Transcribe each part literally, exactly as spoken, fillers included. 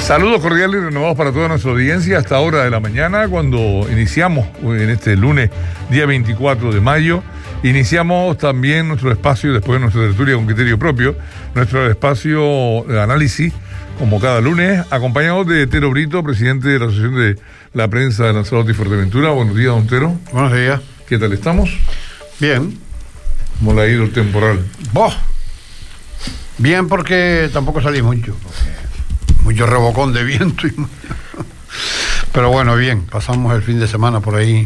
Saludos cordiales y renovados para toda nuestra audiencia hasta hora de la mañana, cuando iniciamos en este lunes, día veinticuatro de mayo, iniciamos también nuestro espacio, después de nuestra tertulia con criterio propio, nuestro espacio de análisis, como cada lunes, acompañados de Tero Brito, presidente de la Asociación de la Prensa de Lanzarote y Fuerteventura. Buenos días, don Tero. Buenos días. ¿Qué tal estamos? Bien. ¿Cómo le ha ido el temporal? ¡Boh! Bien, porque tampoco salí mucho, porque mucho rebocón de viento y... pero bueno, bien, pasamos el fin de semana por ahí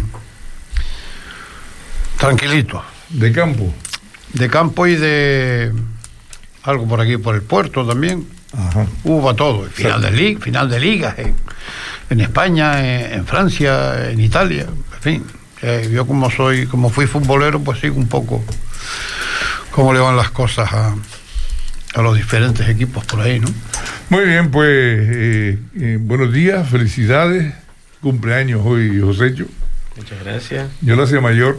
tranquilito. ¿De campo? De campo y de algo por aquí, por el puerto también. Ajá. Hubo para todo, final de liga, final de ligas en, en España, en, en Francia, en Italia, en fin. Eh, yo como soy, como fui futbolero, pues sigo un poco cómo le van las cosas a, a los diferentes equipos por ahí, ¿no? Muy bien, pues eh, eh, buenos días, felicidades, cumpleaños hoy, Josécho. Muchas gracias. Yo lo hacía mayor.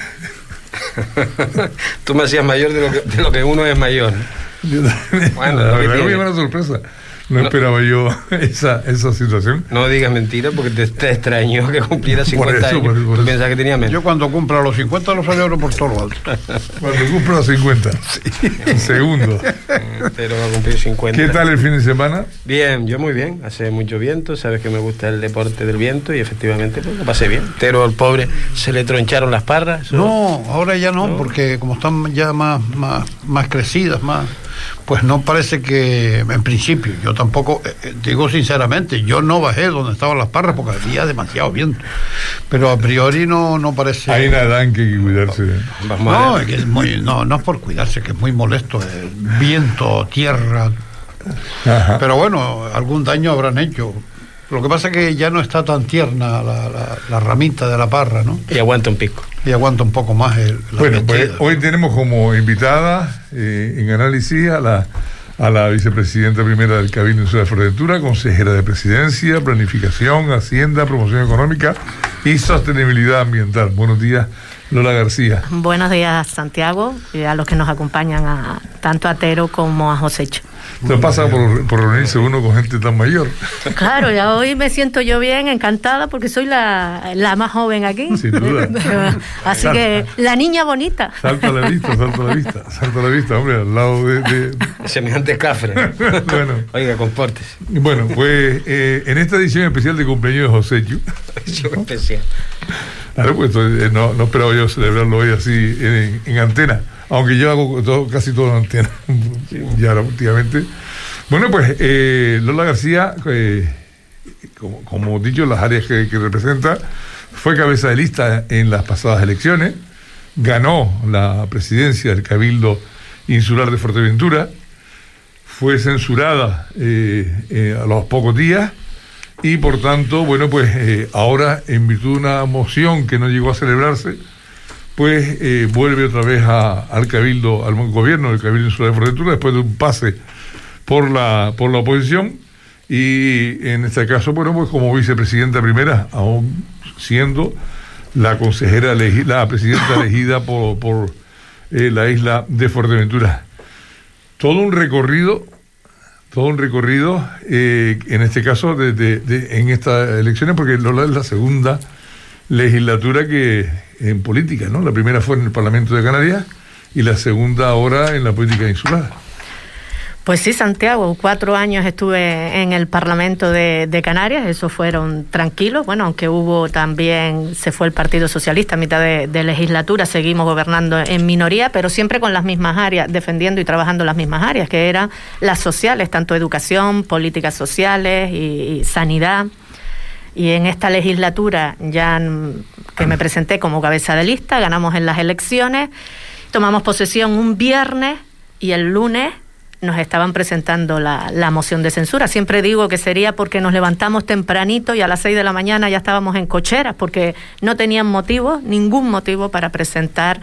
Tú me hacías mayor de lo que, de lo que uno es mayor. Yo también, bueno, la lo que verdad tiene. me una sorpresa. No, No. esperaba yo esa, esa situación. No digas mentiras porque te, te extrañó que cumpliera cincuenta eso, años. por eso, por Tú eso. piensas que tenía menos. Yo cuando cumpla los cincuenta lo celebro por todo lo alto. Cuando cumplo los cincuenta. Sí. Segundo. Pero va a cumplir cincuenta. ¿Qué tal el fin de semana? Bien, yo muy bien. Hace mucho viento. Sabes que me gusta el deporte del viento y efectivamente pues lo pasé bien. Pero al pobre se le troncharon las parras. Eso... No, ahora ya no, No. porque como están ya más, más, más crecidas, más, pues no parece que, en principio, yo tampoco, eh, digo sinceramente, yo no bajé donde estaban las parras porque había demasiado viento, pero a priori no, no parece. Hay una edad en que hay que cuidarse. Vamos a No, ver. es que es muy, no, no es por cuidarse, que es muy molesto, el viento, tierra, Ajá. pero bueno, algún daño habrán hecho. Lo que pasa es que ya no está tan tierna la, la, la ramita de la parra, ¿no? Y aguanta un pico. Y aguanta un poco más el, la Bueno, pues metida. hoy tenemos como invitada eh, en análisis a la, a la vicepresidenta primera del Cabildo Insular de Fuerteventura, consejera de Presidencia, Planificación, Hacienda, Promoción Económica y Sostenibilidad Ambiental. Buenos días, Lola García. Buenos días, Santiago, y a los que nos acompañan, a, tanto a Tero como a Josécho. Entonces pasa por, por reunirse uno con gente tan mayor. Claro, ya hoy me siento yo bien, encantada, porque soy la, la más joven aquí. Sin duda. Así que la niña bonita. Salta a la vista, salta a la vista, salta a la vista, hombre, al lado de... de... Semejante cafre. Bueno. Oiga, compórtese. Bueno, pues eh, en esta edición especial de cumpleaños de Josécho, Yo especial. claro, pues eh, no, no esperaba yo celebrarlo hoy así en, en antena, aunque yo hago todo, casi todo en antena, ya últimamente. Bueno, pues eh, Lola García, eh, como, como hemos dicho, las áreas que, que representa, fue cabeza de lista en las pasadas elecciones, ganó la presidencia del Cabildo Insular de Fuerteventura, fue censurada eh, eh, a los pocos días y por tanto, bueno, pues eh, ahora en virtud de una moción que no llegó a celebrarse, pues eh, vuelve otra vez a, al Cabildo, al gobierno del Cabildo Insular de Fuerteventura después de un pase por la por la oposición y en este caso, bueno, pues como vicepresidenta primera, aún siendo la consejera elegi- la presidenta elegida por, por eh, la isla de Fuerteventura. Todo un recorrido, todo un recorrido, eh, en este caso, de, de, de, en estas elecciones, porque Lola es la segunda legislatura que en política, ¿no? La primera fue en el Parlamento de Canarias y la segunda ahora en la política insular. Pues sí, Santiago, cuatro años estuve en el Parlamento de, de Canarias, esos fueron tranquilos, bueno, aunque hubo también, se fue el Partido Socialista a mitad de, de legislatura, seguimos gobernando en minoría, pero siempre con las mismas áreas, defendiendo y trabajando las mismas áreas, que eran las sociales, tanto educación, políticas sociales y, y sanidad. Y en esta legislatura, ya que me presenté como cabeza de lista, ganamos en las elecciones, tomamos posesión un viernes y el lunes nos estaban presentando la, la moción de censura. Siempre digo que sería porque nos levantamos tempranito y a las seis de la mañana ya estábamos en cocheras, porque no tenían motivo, ningún motivo para presentar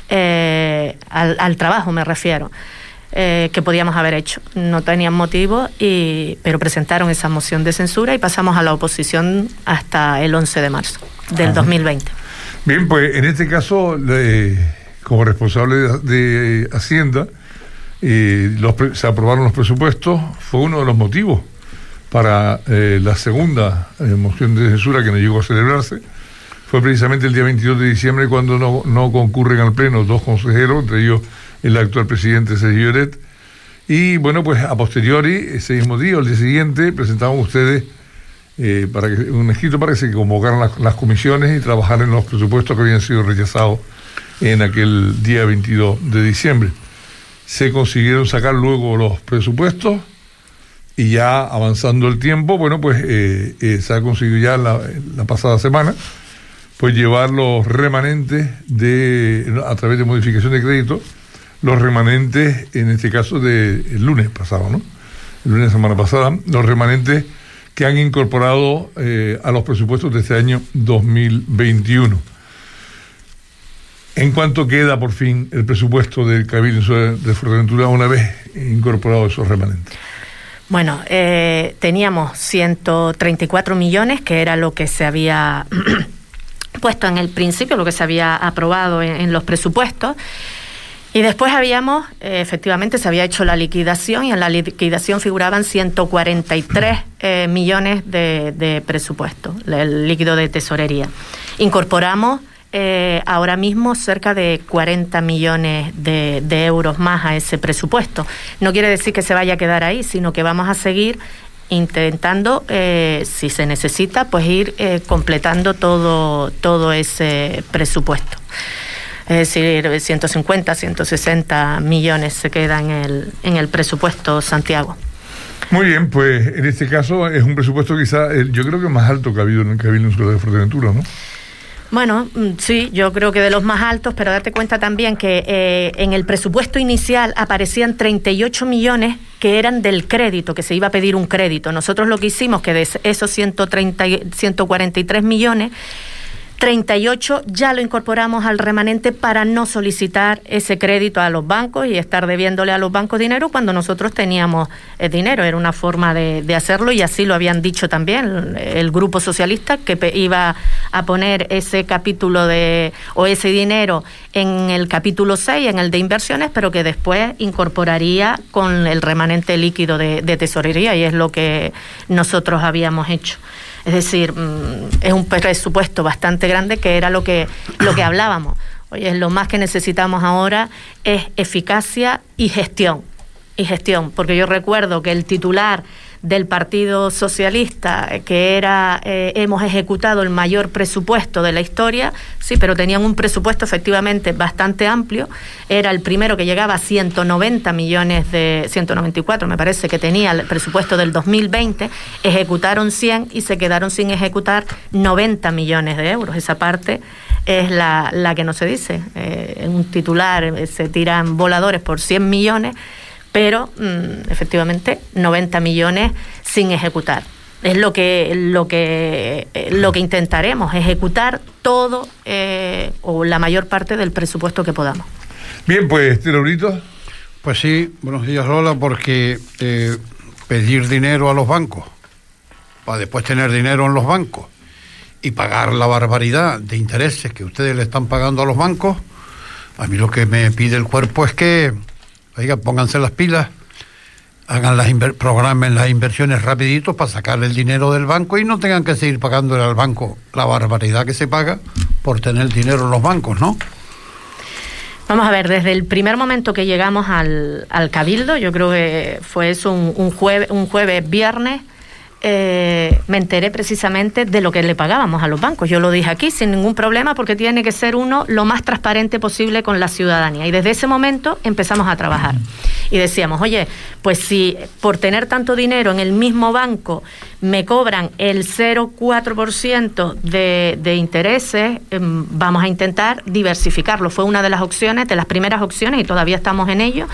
eh, al, al trabajo, me refiero. Eh, que podíamos haber hecho. No tenían motivo, y, pero presentaron esa moción de censura y pasamos a la oposición hasta el once de marzo del Ajá. dos mil veinte. Bien, pues en este caso, eh, como responsable de, de Hacienda, eh, los, se aprobaron los presupuestos, fue uno de los motivos para eh, la segunda eh, moción de censura que no llegó a celebrarse. Fue precisamente el día veintidós de diciembre cuando no, no concurren al Pleno dos consejeros, entre ellos el actual presidente Sergio Lloret. Y bueno, pues a posteriori, ese mismo día o el día siguiente, presentaban ustedes eh, para que, un escrito para que se convocaran las, las comisiones y trabajar en los presupuestos que habían sido rechazados en aquel día veintidós de diciembre. Se consiguieron sacar luego los presupuestos y ya avanzando el tiempo, bueno, pues eh, eh, se ha conseguido ya la, la pasada semana, pues llevar los remanentes de, a través de modificación de crédito, los remanentes, en este caso del de lunes pasado, ¿no? El lunes de la semana pasada, los remanentes que han incorporado eh, a los presupuestos de este año dos mil veintiuno. ¿En cuánto queda por fin el presupuesto del Cabildo de Fuerteventura una vez incorporados esos remanentes? Bueno, eh, teníamos ciento treinta y cuatro millones, que era lo que se había puesto en el principio, lo que se había aprobado en, en los presupuestos. Y después habíamos, eh, efectivamente, se había hecho la liquidación y en la liquidación figuraban ciento cuarenta y tres eh, millones de, de presupuesto, el líquido de tesorería. Incorporamos eh, ahora mismo cerca de cuarenta millones de, de euros más a ese presupuesto. No quiere decir que se vaya a quedar ahí, sino que vamos a seguir intentando, eh, si se necesita, pues ir eh, completando todo, todo ese presupuesto. Es decir, ciento cincuenta, ciento sesenta millones se quedan en el, en el presupuesto, Santiago. Muy bien, pues en este caso es un presupuesto quizá, eh, yo creo que más alto que ha habido en el Cabildo Insular de Fuerteventura, ¿no? Bueno, sí, yo creo que de los más altos, pero date cuenta también que eh, en el presupuesto inicial aparecían treinta y ocho millones que eran del crédito, que se iba a pedir un crédito. Nosotros lo que hicimos, que de esos ciento treinta, ciento cuarenta y tres millones, treinta y ocho ya lo incorporamos al remanente para no solicitar ese crédito a los bancos y estar debiéndole a los bancos dinero cuando nosotros teníamos el dinero. Era una forma de, de hacerlo y así lo habían dicho también el Grupo Socialista, que iba a poner ese capítulo de o ese dinero en el capítulo seis, en el de inversiones, pero que después incorporaría con el remanente líquido de, de tesorería, y es lo que nosotros habíamos hecho. Es decir, es un presupuesto bastante grande, que era lo que, lo que hablábamos. Oye, lo más que necesitamos ahora es eficacia y gestión. Y gestión, porque yo recuerdo que el titular del Partido Socialista, que era eh, hemos ejecutado el mayor presupuesto de la historia, sí, pero tenían un presupuesto efectivamente bastante amplio. Era el primero que llegaba a ciento noventa millones de, ciento noventa y cuatro me parece que tenía el presupuesto del dos mil veinte, ejecutaron cien y se quedaron sin ejecutar noventa millones de euros. Esa parte es la, la que no se dice. Eh, en un titular eh, se tiran voladores por cien millones, pero mmm, efectivamente noventa millones sin ejecutar. Es lo que lo que eh, lo que intentaremos, ejecutar todo eh, o la mayor parte del presupuesto que podamos. Bien, pues, Laurito. Pues sí, buenos días, Lola, porque eh, pedir dinero a los bancos para después tener dinero en los bancos y pagar la barbaridad de intereses que ustedes le están pagando a los bancos, a mí lo que me pide el cuerpo es que oiga, pónganse las pilas, hagan las inver- programen las inversiones rapiditos para sacar el dinero del banco y no tengan que seguir pagándole al banco la barbaridad que se paga por tener dinero en los bancos, ¿no? Vamos a ver, desde el primer momento que llegamos al, al Cabildo, yo creo que fue eso un, un jueves, un jueves viernes, Eh, me enteré precisamente de lo que le pagábamos a los bancos. Yo lo dije aquí sin ningún problema, porque tiene que ser uno lo más transparente posible con la ciudadanía. Y desde ese momento empezamos a trabajar. Y decíamos, oye, pues si por tener tanto dinero en el mismo banco me cobran el cero coma cuatro por ciento de, de intereses, eh, vamos a intentar diversificarlo. Fue una de las opciones, de las primeras opciones, y todavía estamos en ello,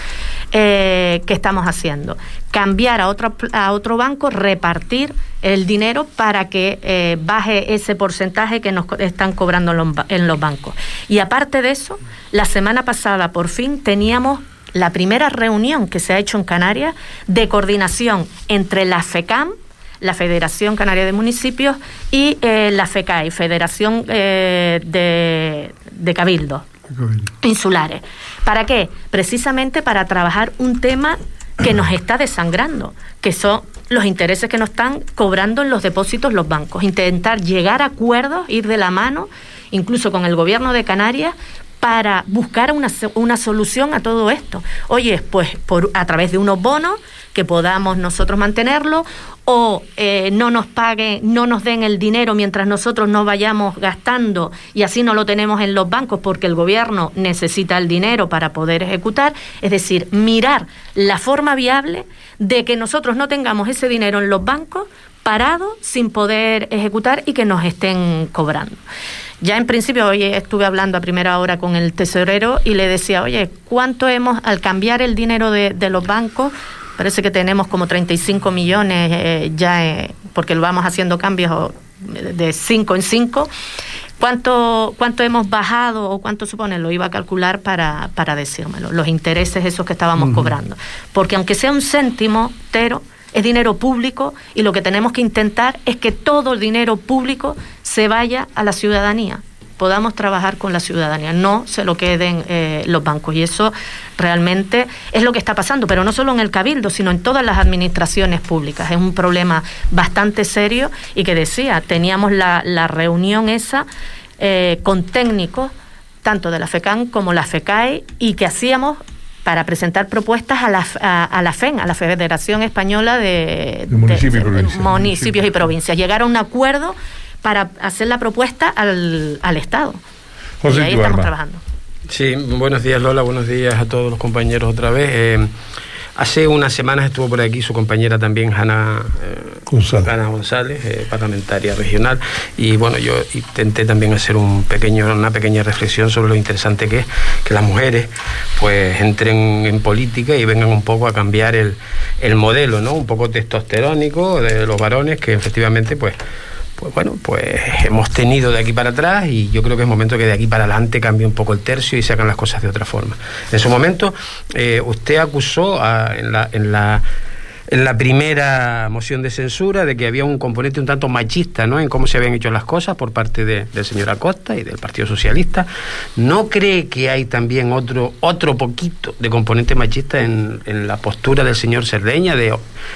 eh, que estamos haciendo. Cambiar a otro, a otro banco, repartir el dinero para que eh, baje ese porcentaje que nos están cobrando en los, en los bancos. Y aparte de eso, la semana pasada por fin teníamos la primera reunión que se ha hecho en Canarias de coordinación entre la FECAM, la Federación Canaria de Municipios, y eh, la FECAI, Federación eh, de, de Cabildos Insulares. ¿Para qué? Precisamente para trabajar un tema que nos está desangrando, que son los intereses que nos están cobrando en los depósitos los bancos. Intentar llegar a acuerdos, ir de la mano, incluso con el gobierno de Canarias, para buscar una, una solución a todo esto. Oye, pues por, a través de unos bonos que podamos nosotros mantenerlo, o eh, no nos paguen, no nos den el dinero mientras nosotros no vayamos gastando y así no lo tenemos en los bancos porque el gobierno necesita el dinero para poder ejecutar. Es decir, mirar la forma viable de que nosotros no tengamos ese dinero en los bancos parado sin poder ejecutar y que nos estén cobrando. Ya en principio, hoy estuve hablando a primera hora con el tesorero y le decía, oye, ¿cuánto hemos, al cambiar el dinero de, de los bancos, parece que tenemos como treinta y cinco millones eh, ya, eh, porque lo vamos haciendo cambios de cinco en cinco, ¿cuánto, cuánto hemos bajado o cuánto supone? Lo iba a calcular para, para decírmelo, los intereses esos que estábamos uh-huh. cobrando. Porque aunque sea un céntimo, Tero, es dinero público y lo que tenemos que intentar es que todo el dinero público se vaya a la ciudadanía, podamos trabajar con la ciudadanía, no se lo queden eh, los bancos. Y eso realmente es lo que está pasando, pero no solo en el Cabildo, sino en todas las administraciones públicas. Es un problema bastante serio y que decía, teníamos la, la reunión esa eh, con técnicos, tanto de la FECAN como la FECAE, y que hacíamos para presentar propuestas a la, a, a la FEN, a la Federación Española de, de, municipios, de, y provincias. de municipios y provincias. Llegar a un acuerdo para hacer la propuesta al, al Estado. José, y ahí estamos trabajando. Sí, buenos días Lola, buenos días a todos los compañeros otra vez. Eh, hace unas semanas estuvo por aquí su compañera también, Hanna eh, González, Hanna González eh, parlamentaria regional, y bueno, yo intenté también hacer un pequeño, una pequeña reflexión sobre lo interesante que es que las mujeres pues entren en política y vengan un poco a cambiar el, el modelo, ¿no? Un poco testosterónico de los varones que efectivamente pues Pues bueno, pues hemos tenido de aquí para atrás y yo creo que es momento que de aquí para adelante cambie un poco el tercio y se hagan las cosas de otra forma. En su momento, eh, usted acusó a, en, la, en, la, en la primera moción de censura de que había un componente un tanto machista, ¿no?, en cómo se habían hecho las cosas por parte de, del señor Acosta y del Partido Socialista. ¿No cree que hay también otro, otro poquito de componente machista en, en la postura del señor Cerdeña de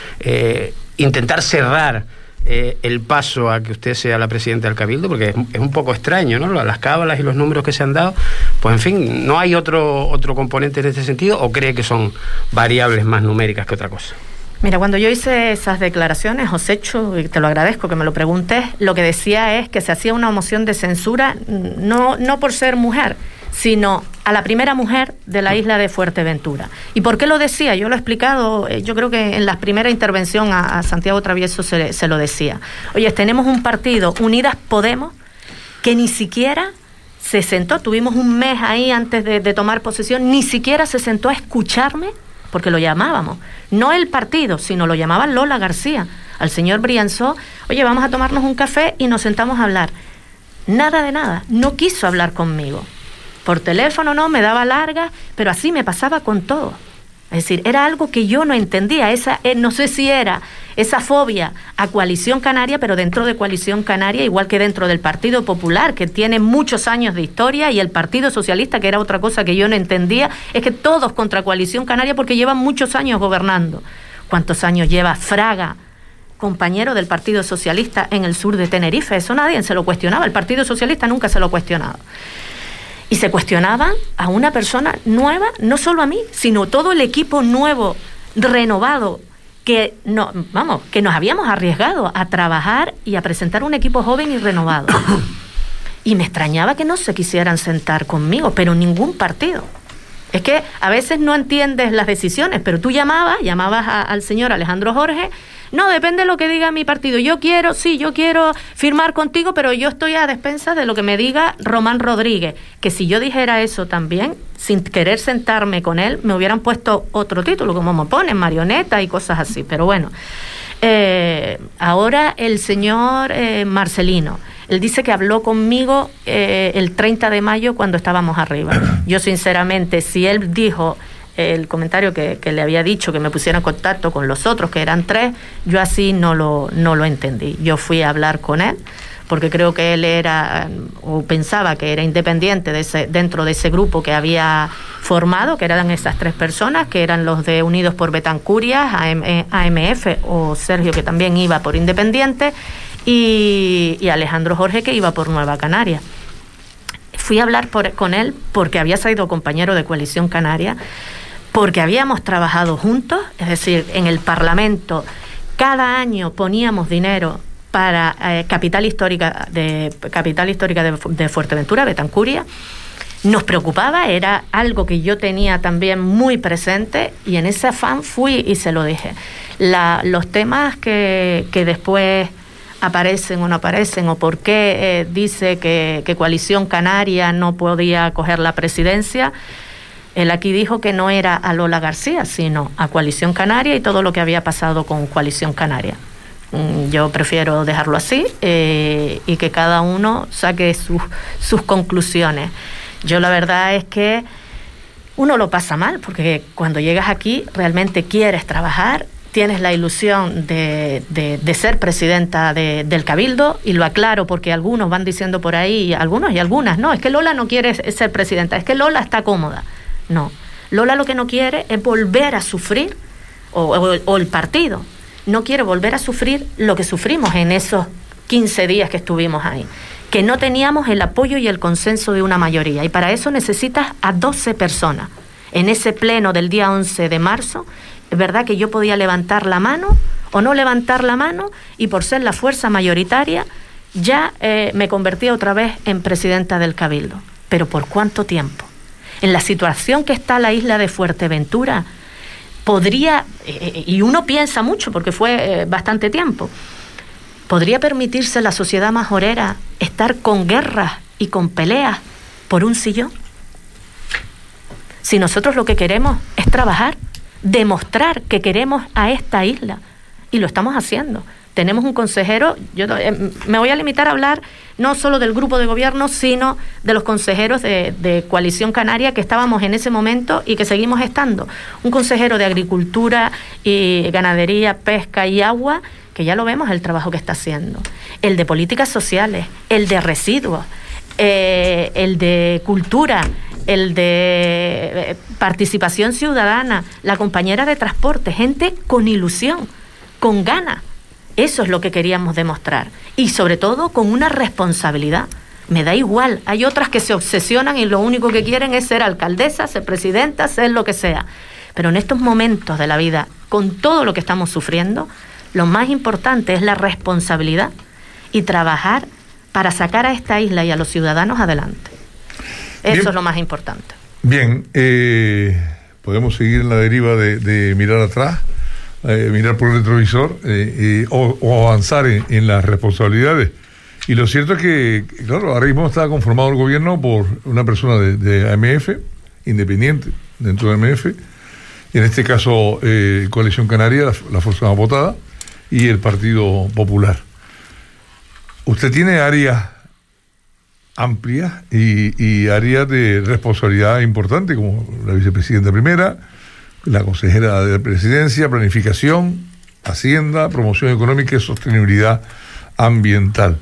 eh, intentar cerrar Eh, el paso a que usted sea la presidenta del Cabildo? Porque es, es un poco extraño, ¿no? Las cábalas y los números que se han dado, pues en fin, ¿no hay otro, otro componente en este sentido o cree que son variables más numéricas que otra cosa? Mira, cuando yo hice esas declaraciones, Josécho, y te lo agradezco que me lo preguntes, lo que decía es que se hacía una moción de censura no, no por ser mujer, sino a la primera mujer de la isla de Fuerteventura. ¿Y por qué lo decía? Yo lo he explicado, yo creo que en la primera intervención a, a Santiago Travieso se, se lo decía. Oye, tenemos un partido, Unidas Podemos, que ni siquiera se sentó, tuvimos un mes ahí antes de, de tomar posesión, ni siquiera se sentó a escucharme, porque lo llamábamos, no el partido, sino lo llamaba Lola García, al señor Brianzó, oye, vamos a tomarnos un café y nos sentamos a hablar. Nada de nada, no quiso hablar conmigo. Por teléfono no, me daba largas, pero así me pasaba con todo. Es decir, era algo que yo no entendía. Esa, eh, no sé si era esa fobia a Coalición Canaria, pero dentro de Coalición Canaria, igual que dentro del Partido Popular, que tiene muchos años de historia, y el Partido Socialista, que era otra cosa que yo no entendía, es que todos contra Coalición Canaria porque llevan muchos años gobernando. ¿Cuántos años lleva Fraga, compañero del Partido Socialista en el sur de Tenerife? Eso nadie se lo cuestionaba. El Partido Socialista nunca se lo ha cuestionado. Y se cuestionaban a una persona nueva, no solo a mí, sino todo el equipo nuevo, renovado, que no, vamos, que nos habíamos arriesgado a trabajar y a presentar un equipo joven y renovado. Y me extrañaba que no se quisieran sentar conmigo, pero ningún partido. Es que a veces no entiendes las decisiones, pero tú llamabas, llamabas a, al señor Alejandro Jorge. No, depende de lo que diga mi partido. Yo quiero, sí, yo quiero firmar contigo, pero yo estoy a despensas de lo que me diga Román Rodríguez. Que si yo dijera eso también, sin querer sentarme con él, me hubieran puesto otro título, como me ponen, marioneta y cosas así. Pero bueno, eh, ahora el señor eh, Marcelino, él dice que habló conmigo eh, el treinta de mayo cuando estábamos arriba. Yo sinceramente, si él dijo el comentario que, que le había dicho, que me pusiera en contacto con los otros, que eran tres, yo así no lo, no lo entendí. Yo fui a hablar con él, porque creo que él era, o pensaba que era independiente de ese, dentro de ese grupo que había formado, que eran esas tres personas, que eran los de Unidos por Betancurias, A M F, o Sergio, que también iba por Independiente, y, y Alejandro Jorge, que iba por Nueva Canaria. Fui a hablar por, con él porque había sido compañero de Coalición Canaria, porque habíamos trabajado juntos, es decir, en el Parlamento cada año poníamos dinero para eh, capital histórica de capital histórica de, de Fuerteventura, Betancuria. Nos preocupaba, era algo que yo tenía también muy presente, y en ese afán fui y se lo dije. La, los temas que, que después aparecen o no aparecen, o por qué eh, dice que, que Coalición Canaria no podía coger la presidencia, él aquí dijo que no era a Lola García, sino a Coalición Canaria y todo lo que había pasado con Coalición Canaria. Yo prefiero dejarlo así eh, y que cada uno saque sus, sus conclusiones. Yo la verdad es que uno lo pasa mal, porque cuando llegas aquí realmente quieres trabajar, tienes la ilusión de, de, de ser presidenta de, del Cabildo, y lo aclaro porque algunos van diciendo por ahí, algunos y algunas, no, es que Lola no quiere ser presidenta, es que Lola está cómoda. No, Lola lo que no quiere es volver a sufrir, o, o, o el partido no quiere volver a sufrir lo que sufrimos en esos quince días que estuvimos ahí, que no teníamos el apoyo y el consenso de una mayoría, y para eso necesitas a doce personas. En ese pleno del día once de marzo, es verdad que yo podía levantar la mano o no levantar la mano, y por ser la fuerza mayoritaria ya eh, me convertía otra vez en presidenta del Cabildo. ¿Pero por cuánto tiempo? En la situación que está la isla de Fuerteventura, podría, eh, y uno piensa mucho porque fue eh, bastante tiempo, ¿podría permitirse la sociedad majorera estar con guerras y con peleas por un sillón? Si nosotros lo que queremos es trabajar, demostrar que queremos a esta isla, y lo estamos haciendo. Tenemos un consejero, yo eh, me voy a limitar a hablar no solo del grupo de gobierno, sino de los consejeros de, de Coalición Canaria que estábamos en ese momento y que seguimos estando. Un consejero de Agricultura, y Ganadería, Pesca y Agua, que ya lo vemos el trabajo que está haciendo. El de Políticas Sociales, el de Residuos, eh, el de Cultura, el de eh, Participación Ciudadana, la compañera de Transporte, gente con ilusión, con ganas. Eso es lo que queríamos demostrar, y sobre todo con una responsabilidad. Me da igual, hay otras que se obsesionan y lo único que quieren es ser alcaldesa, ser presidenta, ser lo que sea. Pero en estos momentos de la vida, con todo lo que estamos sufriendo, lo más importante es la responsabilidad y trabajar para sacar a esta isla y a los ciudadanos adelante. Eso Bien. Es lo más importante. Bien, eh, podemos seguir en la deriva de, de mirar atrás, Eh, mirar por el retrovisor eh, eh, o, o avanzar en, en las responsabilidades. Y lo cierto es que, claro, ahora mismo está conformado el gobierno por una persona de, de A M F, independiente dentro de A M F, en este caso eh, Coalición Canaria, la, la fuerza más votada, y el Partido Popular. Usted tiene áreas amplias y, y áreas de responsabilidad importantes, como la vicepresidenta primera, la consejera de la presidencia, planificación, hacienda, promoción económica y sostenibilidad ambiental.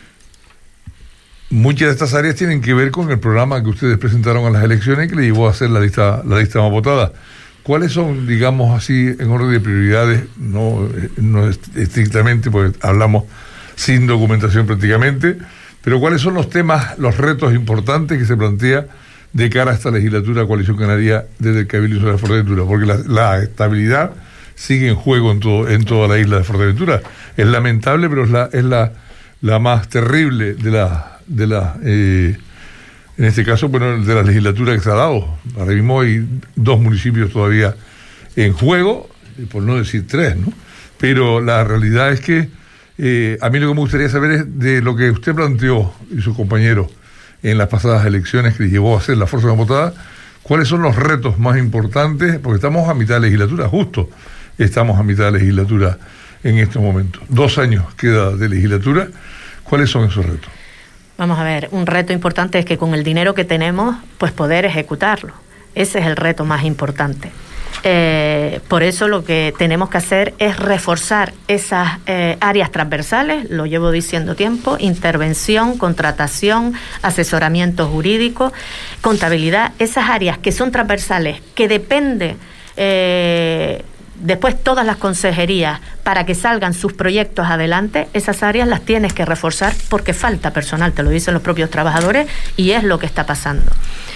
Muchas de estas áreas tienen que ver con el programa que ustedes presentaron a las elecciones, que le llevó a hacer la lista, la lista más votada. ¿Cuáles son, digamos así, en orden de prioridades, no, no estrictamente, porque hablamos sin documentación prácticamente, pero cuáles son los temas, los retos importantes que se plantea de cara a esta legislatura Coalición Canaria desde el Cabildo de Fuerteventura? Porque la, la estabilidad sigue en juego en todo, en toda la isla de Fuerteventura. Es lamentable, pero es la, es la, la más terrible de la, de la eh, en este caso, bueno, de la legislatura que se ha dado. Ahora mismo hay dos municipios todavía en juego, por no decir tres, ¿no? Pero la realidad es que eh, a mí lo que me gustaría saber es de lo que usted planteó y sus compañeros en las pasadas elecciones que llevó a ser la fuerza más votada, ¿cuáles son los retos más importantes? Porque estamos a mitad de legislatura, justo estamos a mitad de legislatura en este momento. Dos años queda de legislatura. ¿Cuáles son esos retos? Vamos a ver, un reto importante es que con el dinero que tenemos, pues poder ejecutarlo. Ese es el reto más importante. Eh, por eso lo que tenemos que hacer es reforzar esas eh, áreas transversales, lo llevo diciendo tiempo: intervención, contratación, asesoramiento jurídico, contabilidad, esas áreas que son transversales, que depende eh, después todas las consejerías para que salgan sus proyectos adelante. Esas áreas las tienes que reforzar porque falta personal, te lo dicen los propios trabajadores, y es lo que está pasando.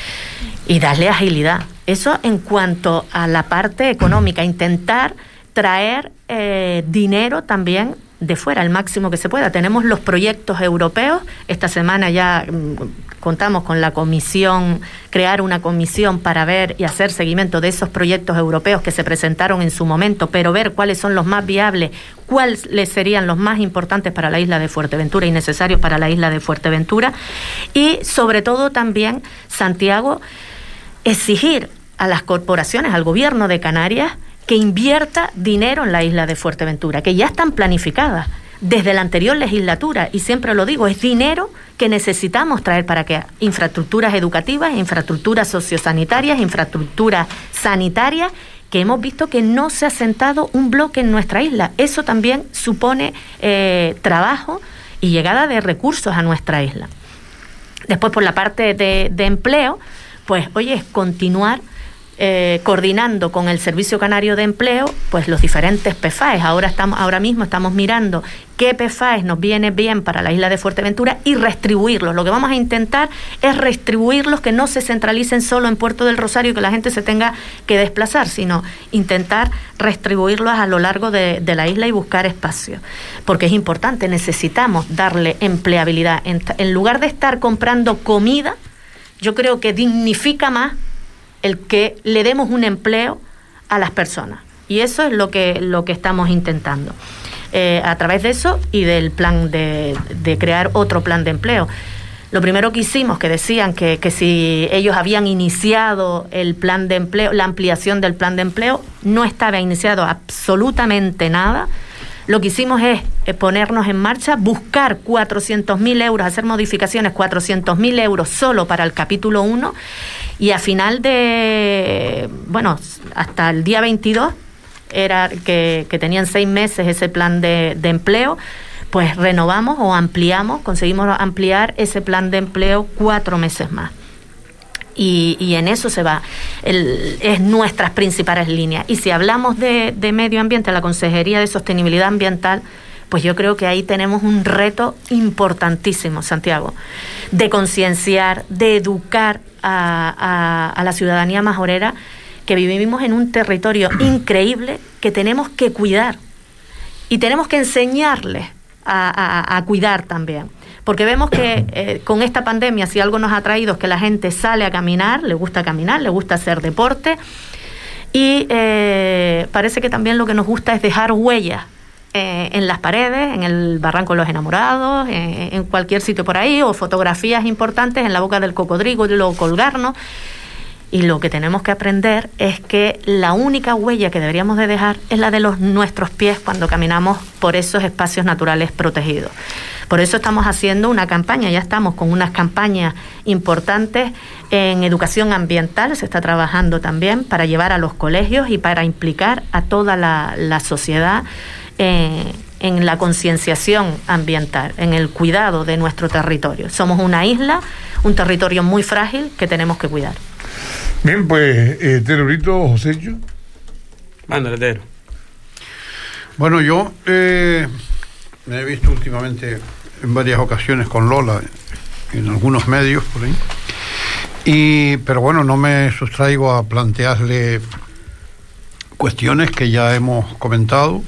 Y darle agilidad. Eso en cuanto a la parte económica, intentar traer eh, dinero también de fuera, el máximo que se pueda. Tenemos los proyectos europeos. Esta semana ya mmm, contamos con la comisión, crear una comisión para ver y hacer seguimiento de esos proyectos europeos que se presentaron en su momento, pero ver cuáles son los más viables, cuáles serían los más importantes para la isla de Fuerteventura y necesarios para la isla de Fuerteventura. Y sobre todo también, Santiago, exigir a las corporaciones, al gobierno de Canarias, que invierta dinero en la isla de Fuerteventura, que ya están planificadas desde la anterior legislatura, y siempre lo digo, es dinero que necesitamos traer para que infraestructuras educativas, infraestructuras sociosanitarias, infraestructuras sanitarias, que hemos visto que no se ha sentado un bloque en nuestra isla. Eso también supone eh, trabajo y llegada de recursos a nuestra isla. Después, por la parte de, de empleo, pues, oye, es continuar eh, coordinando con el Servicio Canario de Empleo, pues los diferentes P F A Es. Ahora estamos, ahora mismo estamos mirando qué P F A Es nos viene bien para la isla de Fuerteventura y redistribuirlos. Lo que vamos a intentar es redistribuirlos, que no se centralicen solo en Puerto del Rosario y que la gente se tenga que desplazar, sino intentar redistribuirlos a lo largo de, de la isla y buscar espacios. Porque es importante, necesitamos darle empleabilidad. En, en lugar de estar comprando comida, yo creo que dignifica más el que le demos un empleo a las personas. Y eso es lo que, lo que estamos intentando. Eh, a través de eso y del plan de, de crear otro plan de empleo. Lo primero que hicimos, que decían que, que si ellos habían iniciado el plan de empleo, la ampliación del plan de empleo, no estaba iniciado absolutamente nada. Lo que hicimos es ponernos en marcha, buscar cuatrocientos mil euros, hacer modificaciones, cuatrocientos mil euros solo para el capítulo uno, y a final de, bueno, hasta el día veintidós, era que, que tenían seis meses ese plan de, de empleo, pues renovamos o ampliamos, conseguimos ampliar ese plan de empleo cuatro meses más. Y, y en eso se va, el, es nuestras principales líneas. Y si hablamos de, de medio ambiente, la Consejería de Sostenibilidad Ambiental, pues yo creo que ahí tenemos un reto importantísimo, Santiago, de concienciar, de educar a, a, a la ciudadanía majorera, que vivimos en un territorio increíble que tenemos que cuidar y tenemos que enseñarles a, a, a cuidar también. Porque vemos que eh, con esta pandemia, si algo nos ha traído es que la gente sale a caminar, le gusta caminar, le gusta hacer deporte, y eh, parece que también lo que nos gusta es dejar huellas eh, en las paredes, en el Barranco de los Enamorados, eh, en cualquier sitio por ahí, o fotografías importantes en la boca del cocodrilo, y luego colgarnos. Y lo que tenemos que aprender es que la única huella que deberíamos de dejar es la de los nuestros pies cuando caminamos por esos espacios naturales protegidos. Por eso estamos haciendo una campaña, ya estamos con unas campañas importantes en educación ambiental, se está trabajando también para llevar a los colegios y para implicar a toda la, la sociedad eh, en la concienciación ambiental, en el cuidado de nuestro territorio. Somos una isla, un territorio muy frágil que tenemos que cuidar. Bien, pues, eh, Terorito, Josécho. Mándale, Tero. Bueno, yo eh, me he visto últimamente en varias ocasiones con Lola, en algunos medios por ahí, y, pero bueno, no me sustraigo a plantearle cuestiones que ya hemos comentado,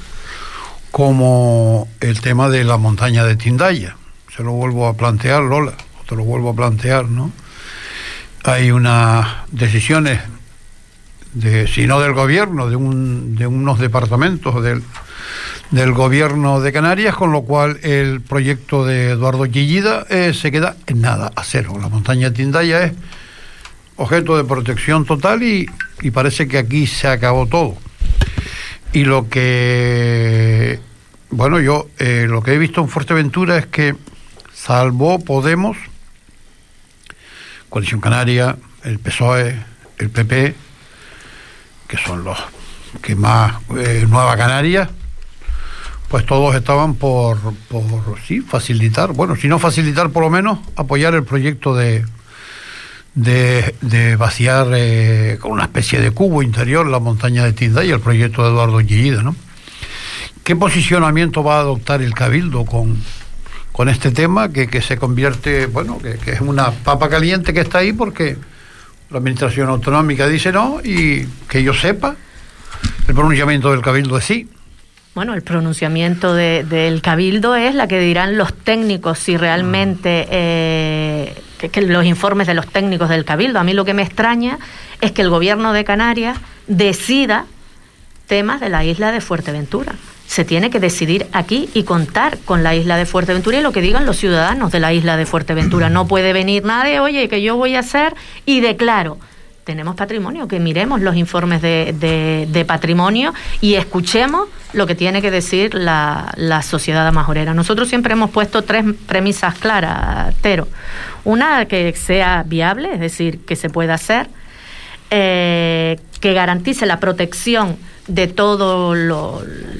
como el tema de la montaña de Tindaya. Se lo vuelvo a plantear, Lola, o te lo vuelvo a plantear, ¿no? Hay unas decisiones, de, si no del gobierno, de, un, de unos departamentos del, del gobierno de Canarias, con lo cual el proyecto de Eduardo Chillida eh, se queda en nada, a cero. La montaña de Tindaya es objeto de protección total y, y parece que aquí se acabó todo. Y lo que, bueno, yo eh, lo que he visto en Fuerteventura es que, salvo Podemos, Coalición Canaria, el P S O E, el P P, que son los que más, eh, Nueva Canarias, pues todos estaban por, por, sí, facilitar, bueno, si no facilitar, por lo menos apoyar el proyecto de, de, de vaciar eh, con una especie de cubo interior la montaña de Tindaya, el proyecto de Eduardo Lleida, ¿no? ¿Qué posicionamiento va a adoptar el Cabildo con, con este tema que, que se convierte, bueno, que, que es una papa caliente que está ahí porque la administración autonómica dice no y que yo sepa, el pronunciamiento del Cabildo es sí? Bueno, el pronunciamiento de, del Cabildo es la que dirán los técnicos si realmente, eh, que, que los informes de los técnicos del Cabildo. A mí lo que me extraña es que el gobierno de Canarias decida temas de la isla de Fuerteventura. Se tiene que decidir aquí y contar con la isla de Fuerteventura y lo que digan los ciudadanos de la isla de Fuerteventura. No puede venir nadie, oye, que yo voy a hacer y declaro. Tenemos patrimonio, que miremos los informes de, de, de patrimonio y escuchemos lo que tiene que decir la, la sociedad amajorera. Nosotros siempre hemos puesto tres premisas claras, Tero. Una, que sea viable, es decir, que se pueda hacer, eh, que garantice la protección de todo lo,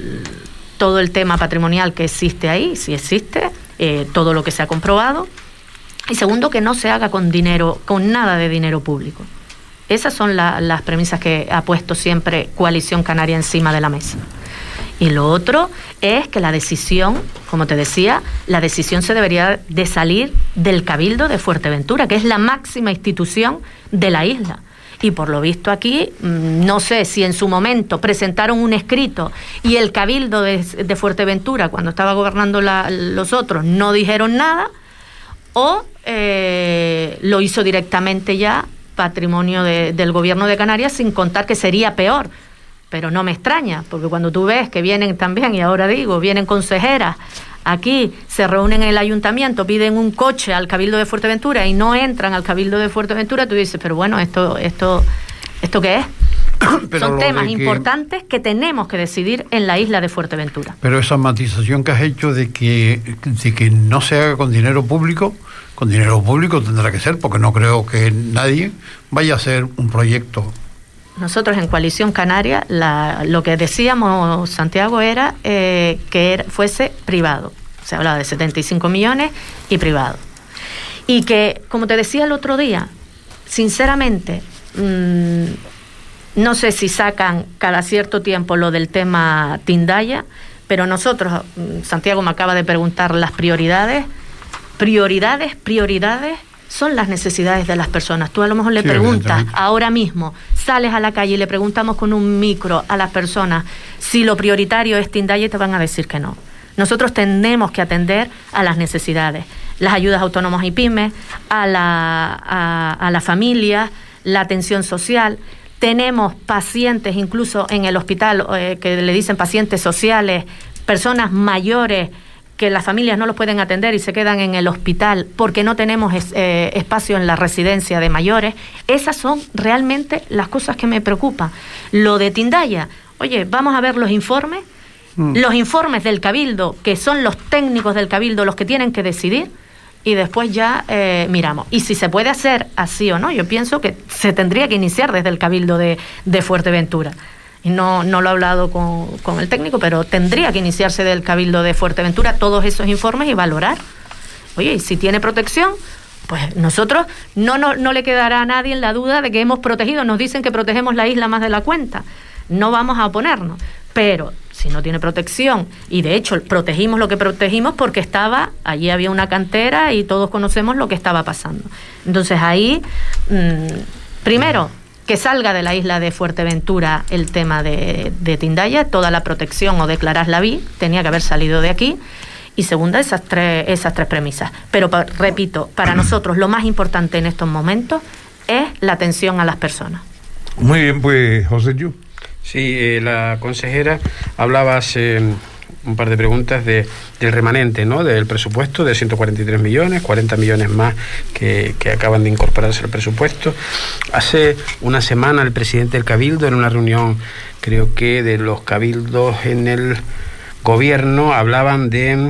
todo el tema patrimonial que existe ahí, si existe, eh, todo lo que se ha comprobado. Y segundo, que no se haga con dinero, con nada de dinero público. Esas son la, las premisas que ha puesto siempre Coalición Canaria encima de la mesa. Y lo otro es que la decisión, como te decía, la decisión se debería de salir del Cabildo de Fuerteventura, que es la máxima institución de la isla. Y por lo visto aquí, no sé si en su momento presentaron un escrito y el Cabildo de, de Fuerteventura, cuando estaba gobernando la, los otros, no dijeron nada, o eh, lo hizo directamente ya patrimonio de, del gobierno de Canarias, sin contar que sería peor. Pero no me extraña, porque cuando tú ves que vienen también, y ahora digo, vienen consejeras aquí, se reúnen en el ayuntamiento, piden un coche al Cabildo de Fuerteventura y no entran al Cabildo de Fuerteventura, tú dices, pero bueno, ¿esto esto esto qué es? Pero son temas que... importantes que tenemos que decidir en la isla de Fuerteventura. Pero esa matización que has hecho de que, de que no se haga con dinero público, con dinero público tendrá que ser, porque no creo que nadie vaya a hacer un proyecto. Nosotros en Coalición Canaria, la, lo que decíamos, Santiago, era eh, que era, fuese privado. Se hablaba de setenta y cinco millones y privado. Y que, como te decía el otro día, sinceramente, mmm, no sé si sacan cada cierto tiempo lo del tema Tindaya, pero nosotros, Santiago me acaba de preguntar las prioridades, prioridades, prioridades son las necesidades de las personas. Tú a lo mejor le sí, preguntas ahora mismo, sales a la calle y le preguntamos con un micro a las personas si lo prioritario es Tindaya y te van a decir que no. Nosotros tenemos que atender a las necesidades, las ayudas autónomas y pymes, a la, a, a la familia, la atención social. Tenemos pacientes incluso en el hospital eh, que le dicen pacientes sociales, personas mayores que las familias no los pueden atender y se quedan en el hospital porque no tenemos es, eh, espacio en la residencia de mayores. Esas son realmente las cosas que me preocupan. Lo de Tindaya, oye, vamos a ver los informes, mm. los informes del Cabildo, que son los técnicos del Cabildo los que tienen que decidir, y después ya eh, miramos. Y si se puede hacer así o no, yo pienso que se tendría que iniciar desde el Cabildo de, de Fuerteventura. Y no, no lo he hablado con, con el técnico, pero tendría que iniciarse del Cabildo de Fuerteventura todos esos informes y valorar. Oye, y si tiene protección, pues nosotros no, no, no le quedará a nadie en la duda de que hemos protegido. Nos dicen que protegemos la isla más de la cuenta. No vamos a oponernos. Pero si no tiene protección, y de hecho protegimos lo que protegimos porque estaba, allí había una cantera y todos conocemos lo que estaba pasando. Entonces ahí, mmm, primero, que salga de la isla de Fuerteventura el tema de, de Tindaya, toda la protección o declarar la V I, tenía que haber salido de aquí. Y segunda, esas tres, esas tres premisas. Pero pa, repito, para nosotros lo más importante en estos momentos es la atención a las personas. Muy bien, pues José Yu. Sí, eh, la consejera hablaba hace un par de preguntas de, del remanente, ¿no?, del presupuesto de ciento cuarenta y tres millones, cuarenta millones más que, que acaban de incorporarse al presupuesto. Hace una semana el presidente del Cabildo, en una reunión, creo que de los cabildos en el gobierno, hablaban de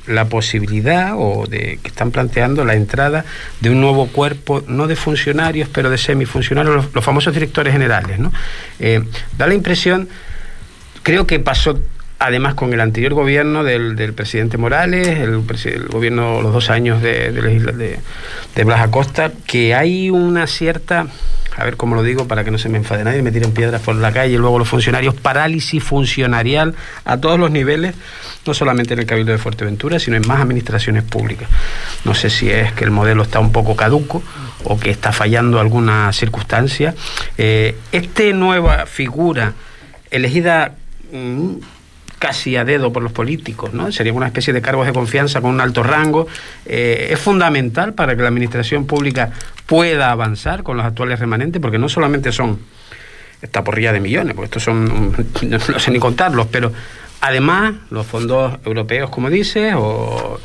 la posibilidad o de que están planteando la entrada de un nuevo cuerpo, no de funcionarios, pero de semifuncionarios, los, los famosos directores generales, ¿no? Eh, da la impresión, creo que pasó además con el anterior gobierno del, del presidente Morales, el, el gobierno, los dos años de, de, de, de Blas Acosta, que hay una cierta, a ver cómo lo digo para que no se me enfade nadie y me tiren piedras por la calle, luego los funcionarios, parálisis funcionarial a todos los niveles, no solamente en el Cabildo de Fuerteventura, sino en más administraciones públicas. No sé si es que el modelo está un poco caduco o que está fallando alguna circunstancia. Eh, esta nueva figura elegida mmm, casi a dedo por los políticos, ¿no? Sería una especie de cargos de confianza con un alto rango. Eh, es fundamental para que la administración pública pueda avanzar con los actuales remanentes, porque no solamente son esta porrilla de millones, porque estos son, no sé ni contarlos, pero además los fondos europeos, como dices, o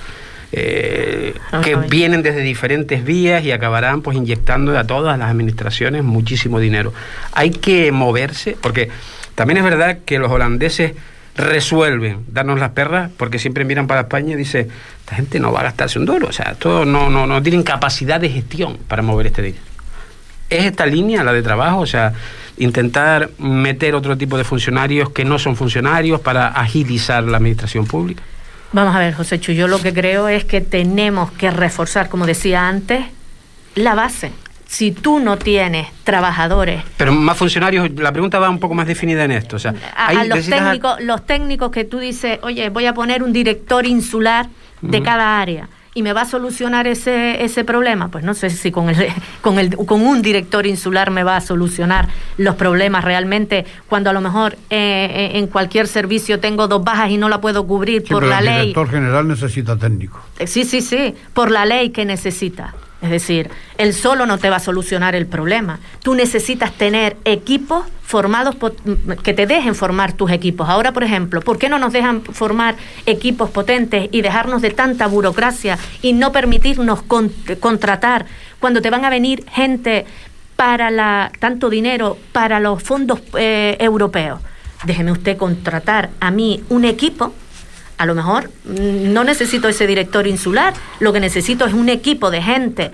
eh, que vienen desde diferentes vías y acabarán pues inyectando a todas las administraciones muchísimo dinero. Hay que moverse, porque también es verdad que los holandeses resuelven darnos las perras porque siempre miran para España y dicen, esta gente no va a gastarse un duro, o sea, todos no, no, no tienen capacidad de gestión para mover este dinero. ¿Es esta línea la de trabajo? O sea, intentar meter otro tipo de funcionarios que no son funcionarios para agilizar la administración pública. Vamos a ver, José Chu, yo lo que creo es que tenemos que reforzar, como decía antes, la base. Si tú no tienes trabajadores... Pero más funcionarios, la pregunta va un poco más definida en esto. O sea, a, a los, técnicos, a... los técnicos que tú dices, oye, voy a poner un director insular de uh-huh. cada área y me va a solucionar ese ese problema. Pues no sé si con el, con el con un director insular me va a solucionar los problemas realmente, cuando a lo mejor eh, en cualquier servicio tengo dos bajas y no la puedo cubrir sí, por la ley. El director general necesita técnico. Sí, sí, sí, por la ley que necesita. Es decir, él solo no te va a solucionar el problema. Tú necesitas tener equipos formados, que te dejen formar tus equipos. Ahora, por ejemplo, ¿por qué no nos dejan formar equipos potentes y dejarnos de tanta burocracia y no permitirnos con, contratar cuando te van a venir gente para la tanto dinero para los fondos eh, europeos? Déjeme usted contratar a mí un equipo. A lo mejor no necesito ese director insular, lo que necesito es un equipo de gente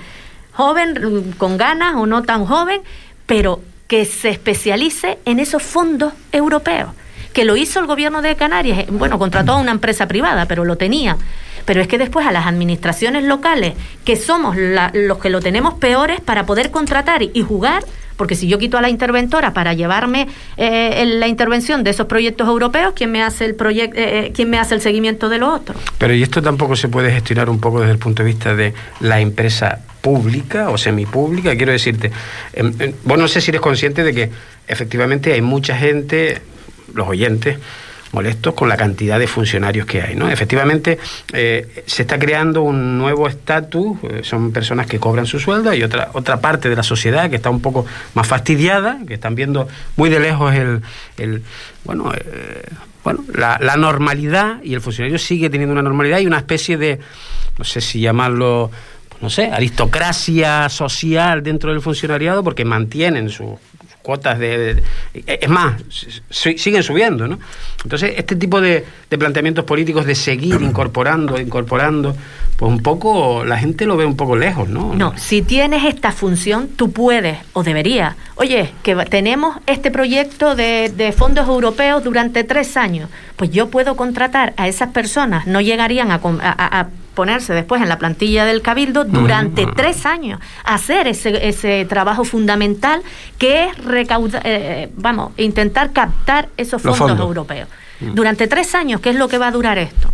joven, con ganas o no tan joven, pero que se especialice en esos fondos europeos, que lo hizo el gobierno de Canarias. Bueno, contrató a una empresa privada, pero lo tenía. Pero es que después a las administraciones locales, que somos la, los que lo tenemos peores para poder contratar y, y jugar, porque si yo quito a la interventora para llevarme eh, la intervención de esos proyectos europeos, ¿quién me hace el proyecto, eh, quién me hace el seguimiento de lo otro? Pero ¿y esto tampoco se puede gestionar un poco desde el punto de vista de la empresa pública o semipública? Quiero decirte, eh, eh, vos no sé si eres consciente de que efectivamente hay mucha gente, los oyentes, molestos con la cantidad de funcionarios que hay, ¿no? Efectivamente, eh, se está creando un nuevo estatus, eh, son personas que cobran su sueldo, y otra otra parte de la sociedad que está un poco más fastidiada, que están viendo muy de lejos el, el bueno, eh, bueno la, la normalidad, y el funcionario sigue teniendo una normalidad y una especie de, no sé si llamarlo, no sé, aristocracia social dentro del funcionariado, porque mantienen su cuotas de, de, de... Es más, siguen subiendo, ¿no? Entonces, este tipo de, de planteamientos políticos de seguir incorporando, incorporando, pues un poco, la gente lo ve un poco lejos, ¿no? No, si tienes esta función, tú puedes, o deberías. Oye, que tenemos este proyecto de, de fondos europeos durante tres años, pues yo puedo contratar a esas personas, no llegarían a... a, a ponerse después en la plantilla del Cabildo durante uh-huh. tres años, hacer ese ese trabajo fundamental que es recaudar, eh, vamos, intentar captar esos fondos, fondos. europeos. Uh-huh. Durante tres años, ¿qué es lo que va a durar esto?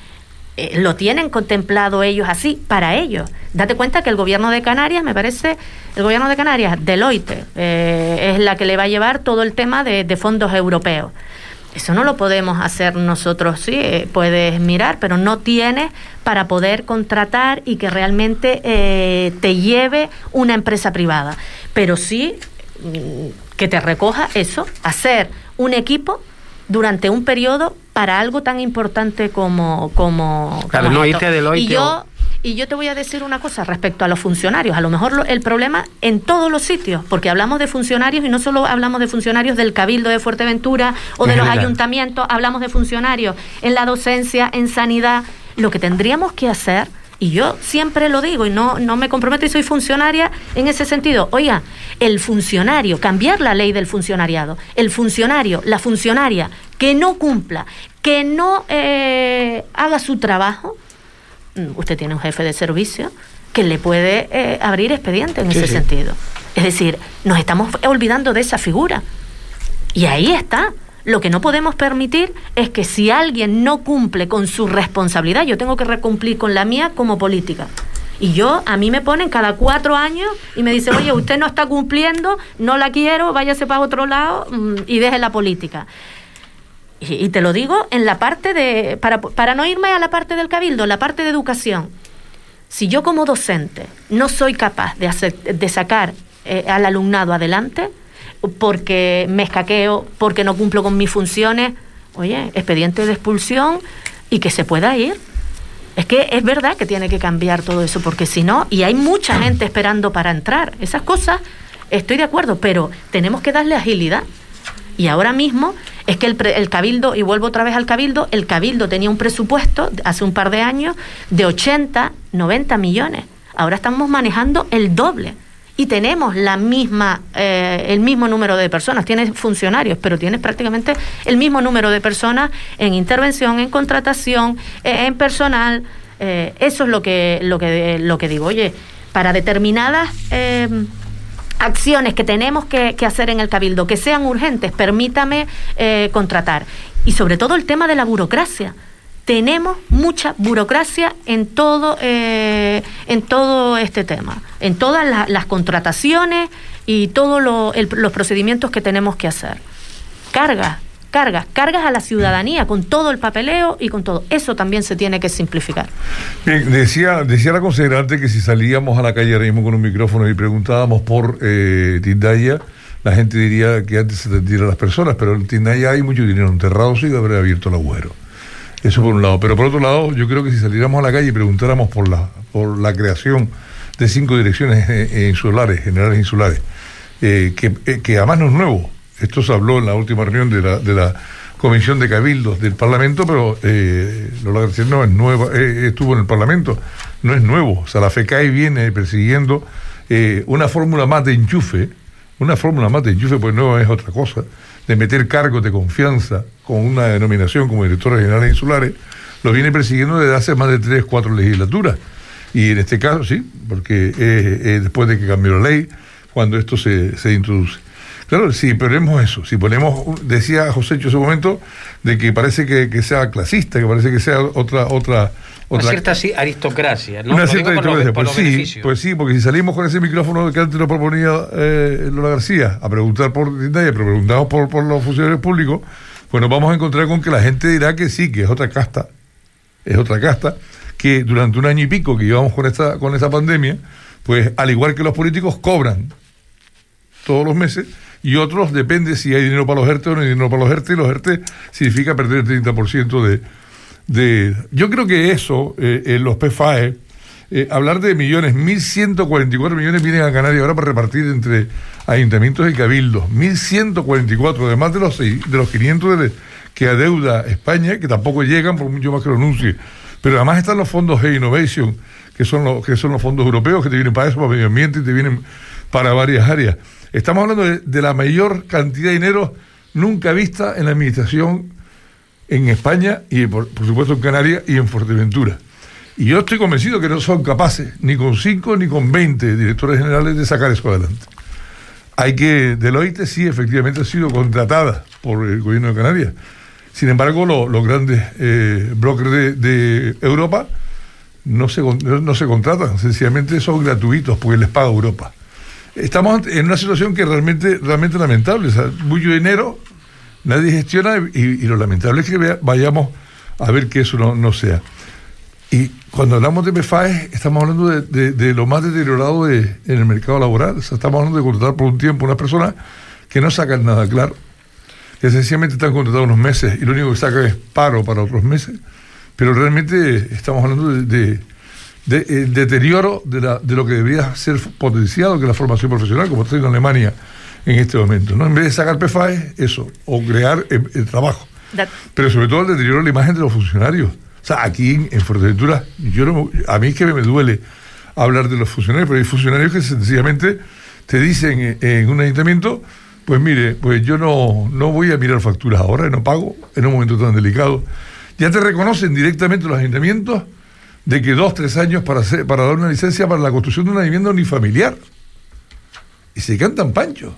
Eh, lo tienen contemplado ellos así, para ellos. Date cuenta que el gobierno de Canarias, me parece, el gobierno de Canarias, Deloitte, eh, es la que le va a llevar todo el tema de, de fondos europeos. Eso no lo podemos hacer nosotros, sí, eh, puedes mirar, pero no tienes para poder contratar y que realmente eh, te lleve una empresa privada. Pero sí mm, que te recoja eso, hacer un equipo durante un periodo para algo tan importante como, como, claro, como no esto. Irte a Deloitte. Y yo... Y yo te voy a decir una cosa respecto a los funcionarios. A lo mejor lo, el problema en todos los sitios, porque hablamos de funcionarios y no solo hablamos de funcionarios del Cabildo de Fuerteventura o de los ayuntamientos, hablamos de funcionarios en la docencia, en sanidad. lo que tendríamos que hacer, y yo siempre lo digo y no, no me comprometo y soy funcionaria en ese sentido, oiga, el funcionario, cambiar la ley del funcionariado, el funcionario, la funcionaria que no cumpla, que no eh, haga su trabajo, usted tiene un jefe de servicio que le puede eh, abrir expediente en sí, ese sí. sentido. Es decir, nos estamos olvidando de esa figura. Y ahí está. Lo que no podemos permitir es que si alguien no cumple con su responsabilidad, yo tengo que cumplir con la mía como política. Y yo, a mí me ponen cada cuatro años y me dicen, oye, usted no está cumpliendo, no la quiero, váyase para otro lado y deje la política. Y, y te lo digo en la parte de, para, para no irme a la parte del cabildo, la parte de educación. Si yo como docente no soy capaz de, hacer, de sacar eh, al alumnado adelante, porque me escaqueo, porque no cumplo con mis funciones, oye, expediente de expulsión y que se pueda ir. Es que es verdad que tiene que cambiar todo eso, porque si no, y hay mucha gente esperando para entrar, esas cosas estoy de acuerdo, pero tenemos que darle agilidad. Y ahora mismo es que el, el Cabildo, y vuelvo otra vez al Cabildo, el Cabildo tenía un presupuesto hace un par de años de ochenta, noventa millones. Ahora estamos manejando el doble. Y tenemos la misma, eh, el mismo número de personas. Tienes funcionarios, pero tienes prácticamente el mismo número de personas en intervención, en contratación, eh, en personal. Eh, eso es lo que, lo que, lo que digo. Oye, para determinadas eh, acciones que tenemos que, que hacer en el Cabildo, que sean urgentes, permítame eh, contratar. Y sobre todo el tema de la burocracia. Tenemos mucha burocracia en todo eh, en todo este tema, en todas la, las contrataciones y todos lo, los procedimientos que tenemos que hacer. Cargas, cargas, cargas a la ciudadanía con todo el papeleo y con todo. Eso también se tiene que simplificar. Bien, decía, decía la considerante que si salíamos a la calle ahora mismo con un micrófono y preguntábamos por eh, Tindaya, la gente diría que antes se atendiera a las personas, pero en Tindaya hay mucho dinero enterrado, sí, de haber abierto el agujero. Eso por un lado, pero por otro lado, yo creo que si saliéramos a la calle y preguntáramos por la por la creación de cinco direcciones eh, insulares, generales insulares, eh, que, eh, que además no es nuevo. Esto se habló en la última reunión de la de la Comisión de Cabildos del Parlamento, pero eh, Lola García no es nueva, eh, estuvo en el Parlamento, no es nuevo. O sea, la FECAI viene persiguiendo eh, una fórmula más de enchufe, una fórmula más de enchufe, pues no es otra cosa, de meter cargos de confianza con una denominación como directores generales insulares, lo viene persiguiendo desde hace más de tres, cuatro legislaturas. Y en este caso, sí, porque eh, eh, después de que cambió la ley, cuando esto se, se introduce. Claro, si ponemos eso, si ponemos, decía Josécho en ese momento, de que parece que, que sea clasista, que parece que sea otra... otra Una otra, cierta sí, aristocracia, ¿no? Una Lo cierta aristocracia, pues sí, pues sí, porque si salimos con ese micrófono que antes lo proponía eh, Lola García, a preguntar por Tindaya, pero preguntamos por, por los funcionarios públicos, pues nos vamos a encontrar con que la gente dirá que sí, que es otra casta, es otra casta, que durante un año y pico que llevamos con esta, con esta pandemia, pues al igual que los políticos cobran todos los meses, y otros depende si hay dinero para los ERTE o no hay dinero para los ERTE, y los ERTE significa perder el treinta por ciento de... de yo creo que eso, eh, en los P F A E, eh, hablar de millones, mil ciento cuarenta y cuatro millones vienen a Canarias ahora para repartir entre ayuntamientos y cabildos, mil ciento cuarenta y cuatro, además de los, de los quinientos de, que adeuda España, que tampoco llegan por mucho más que lo anuncie, pero además están los fondos E-Innovation, que son los, que son los fondos europeos que te vienen para eso, para medio ambiente, y te vienen para varias áreas. Estamos hablando de, de la mayor cantidad de dinero nunca vista en la administración en España y por, por supuesto en Canarias y en Fuerteventura. Y yo estoy convencido que no son capaces, ni con cinco ni con veinte directores generales, de sacar eso adelante. Hay que, Deloitte sí, efectivamente ha sido contratada por el gobierno de Canarias. Sin embargo, lo, los grandes eh, brokers de, de Europa no se, no, no se contratan, sencillamente son gratuitos porque les paga Europa. Estamos en una situación que realmente realmente lamentable. O sea, mucho dinero, nadie gestiona y, y lo lamentable es que vea, vayamos a ver que eso no, no sea. Y cuando hablamos de P F A E, estamos hablando de, de, de lo más deteriorado de, en el mercado laboral. O sea, estamos hablando de contratar por un tiempo unas personas que no sacan nada claro, que sencillamente están contratados unos meses y lo único que sacan es paro para otros meses. Pero realmente estamos hablando de... de De, el deterioro de, la, de lo que debería ser potenciado, que es la formación profesional, como está en Alemania en este momento, ¿no? En vez de sacar P F A E, eso, o crear el, el trabajo. That... Pero sobre todo el deterioro de la imagen de los funcionarios. O sea, aquí en, en Fuerteventura, yo no, a mí es que me duele hablar de los funcionarios, pero hay funcionarios que sencillamente te dicen en, en un ayuntamiento, pues mire, pues yo no, no voy a mirar facturas ahora, no pago en un momento tan delicado. Ya te reconocen directamente los ayuntamientos de que dos, tres años para, hacer, para dar una licencia para la construcción de una vivienda unifamiliar. Y se cantan panchos.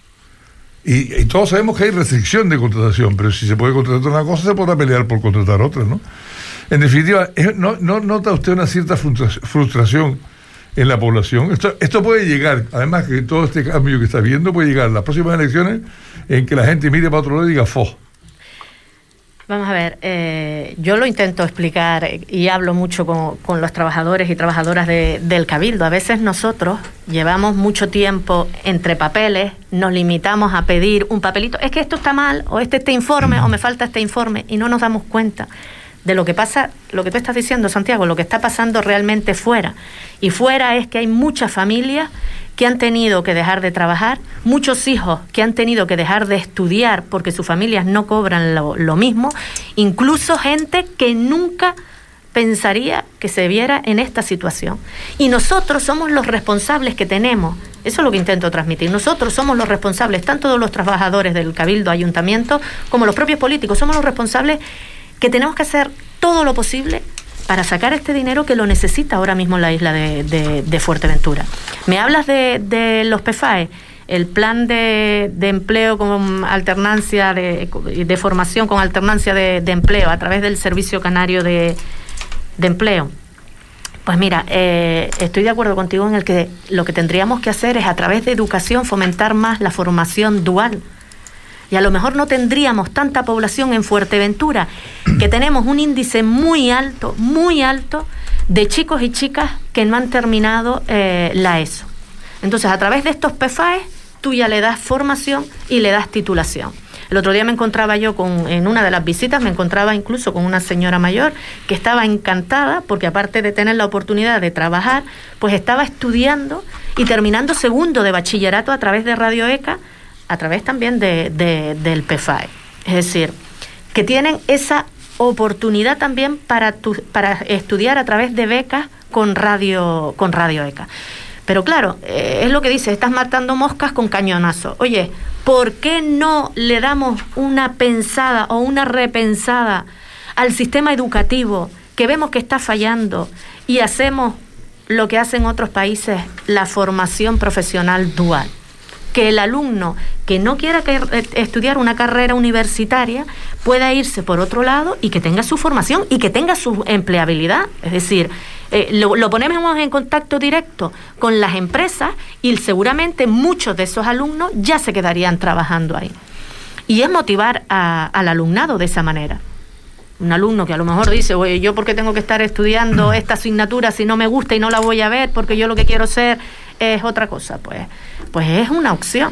Y, y todos sabemos que hay restricción de contratación, pero si se puede contratar una cosa, se podrá pelear por contratar otra, ¿no? En definitiva, ¿no, no nota usted una cierta frustración en la población? Esto, esto puede llegar, además que todo este cambio que está viendo, puede llegar a las próximas elecciones en que la gente mire para otro lado y diga ¡fo! Vamos a ver, eh, yo lo intento explicar y hablo mucho con, con los trabajadores y trabajadoras de, del Cabildo. A veces nosotros llevamos mucho tiempo entre papeles, nos limitamos a pedir un papelito, es que esto está mal, o este este informe, o me falta este informe, y no nos damos cuenta de lo que pasa, lo que tú estás diciendo, Santiago, lo que está pasando realmente fuera. Y fuera es que hay muchas familias que han tenido que dejar de trabajar, muchos hijos que han tenido que dejar de estudiar porque sus familias no cobran lo, lo mismo, incluso gente que nunca pensaría que se viera en esta situación. Y nosotros somos los responsables que tenemos, eso es lo que intento transmitir, nosotros somos los responsables, tanto los trabajadores del Cabildo, Ayuntamiento, como los propios políticos, somos los responsables que tenemos que hacer todo lo posible para sacar este dinero que lo necesita ahora mismo la isla de, de, de Fuerteventura. Me hablas de, de los P F A E, el plan de, de empleo con alternancia, de, de formación con alternancia de, de empleo a través del Servicio Canario de, de Empleo. Pues mira, eh, estoy de acuerdo contigo en el que lo que tendríamos que hacer es a través de educación fomentar más la formación dual. Y a lo mejor no tendríamos tanta población en Fuerteventura, que tenemos un índice muy alto, muy alto, de chicos y chicas que no han terminado eh, la ESO. Entonces, a través de estos P F A E, tú ya le das formación y le das titulación. El otro día me encontraba yo, con, en una de las visitas, me encontraba incluso con una señora mayor que estaba encantada, porque aparte de tener la oportunidad de trabajar, pues estaba estudiando y terminando segundo de bachillerato a través de Radio ECA, a través también de, de, del P F A E. Es decir, que tienen esa oportunidad también para, tu, para estudiar a través de becas con Radio, con Radio ECA. Pero claro, eh, es lo que dice, estás matando moscas con cañonazo. Oye, ¿por qué no le damos una pensada o una repensada al sistema educativo que vemos que está fallando y hacemos lo que hacen otros países, la formación profesional dual? Que el alumno que no quiera que, eh, estudiar una carrera universitaria pueda irse por otro lado y que tenga su formación y que tenga su empleabilidad. Es decir, eh, lo, lo ponemos en contacto directo con las empresas y seguramente muchos de esos alumnos ya se quedarían trabajando ahí. Y es motivar a, al alumnado de esa manera. Un alumno que a lo mejor dice, oye, ¿yo por qué tengo que estar estudiando esta asignatura si no me gusta y no la voy a ver porque yo lo que quiero ser es otra cosa? Pues, pues es una opción.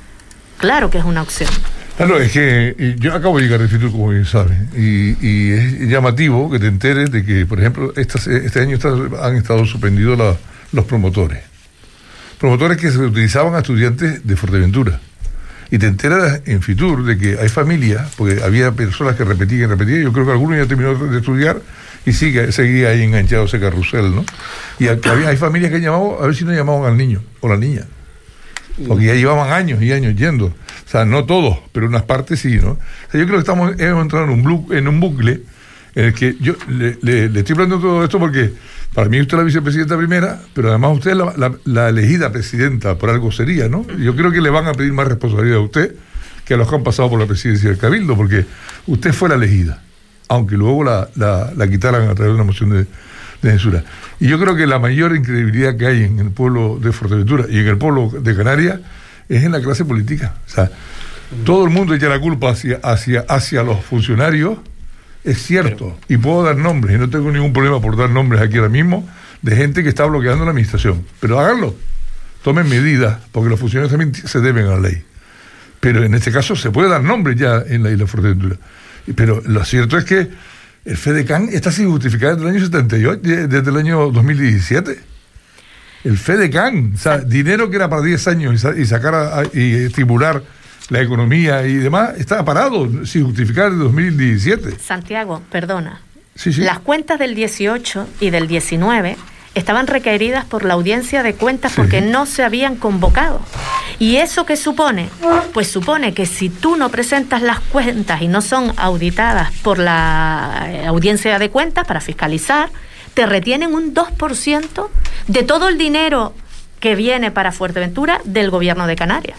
Claro que es una opción. Claro, es que yo acabo de llegar de Fitur, como bien sabes, y, y es llamativo que te enteres de que, por ejemplo, estas, este año está, han estado suspendidos la, los promotores. Promotores que se utilizaban a estudiantes de Fuerteventura. Y te enteras en Fitur de que hay familias, porque había personas que repetían y repetían, yo creo que algunos ya terminó de estudiar y sigue, seguía ahí enganchado ese carrusel, ¿no? Y había, hay familias que han llamado, a ver si no llamaban al niño o la niña, porque ya llevaban años y años yendo. O sea, no todos, pero unas partes sí, ¿no? O sea, yo creo que estamos, hemos entrado en un, blu, en un bucle en el que yo le, le, le estoy hablando todo esto porque para mí usted es la vicepresidenta primera, pero además usted es la, la, la elegida presidenta, por algo sería, ¿no? Yo creo que le van a pedir más responsabilidad a usted que a los que han pasado por la presidencia del Cabildo, porque usted fue la elegida, aunque luego la, la, la quitaran a través de una moción de, de censura. Y yo creo que la mayor incredibilidad que hay en el pueblo de Fuerteventura y en el pueblo de Canarias es en la clase política. O sea, todo el mundo echa la culpa hacia, hacia, hacia los funcionarios. Es cierto, y puedo dar nombres, y no tengo ningún problema por dar nombres aquí ahora mismo, de gente que está bloqueando la administración. Pero háganlo, tomen medidas, porque los funcionarios también se deben a la ley. Pero en este caso se puede dar nombres ya en la isla de Fuerteventura. Pero lo cierto es que el FEDECAN está sin justificar desde el año setenta y ocho, desde el año dos mil diecisiete. El FEDECAN, o sea, dinero que era para diez años y sacar a, y estimular la economía y demás, estaba parado sin justificar en dos mil diecisiete. Santiago, perdona, Sí, sí. Las cuentas del dieciocho y del diecinueve estaban requeridas por la audiencia de cuentas porque sí. no se habían convocado. ¿Y eso qué supone? Pues supone que si tú no presentas las cuentas y no son auditadas por la audiencia de cuentas para fiscalizar, te retienen un dos por ciento de todo el dinero que viene para Fuerteventura del gobierno de Canarias.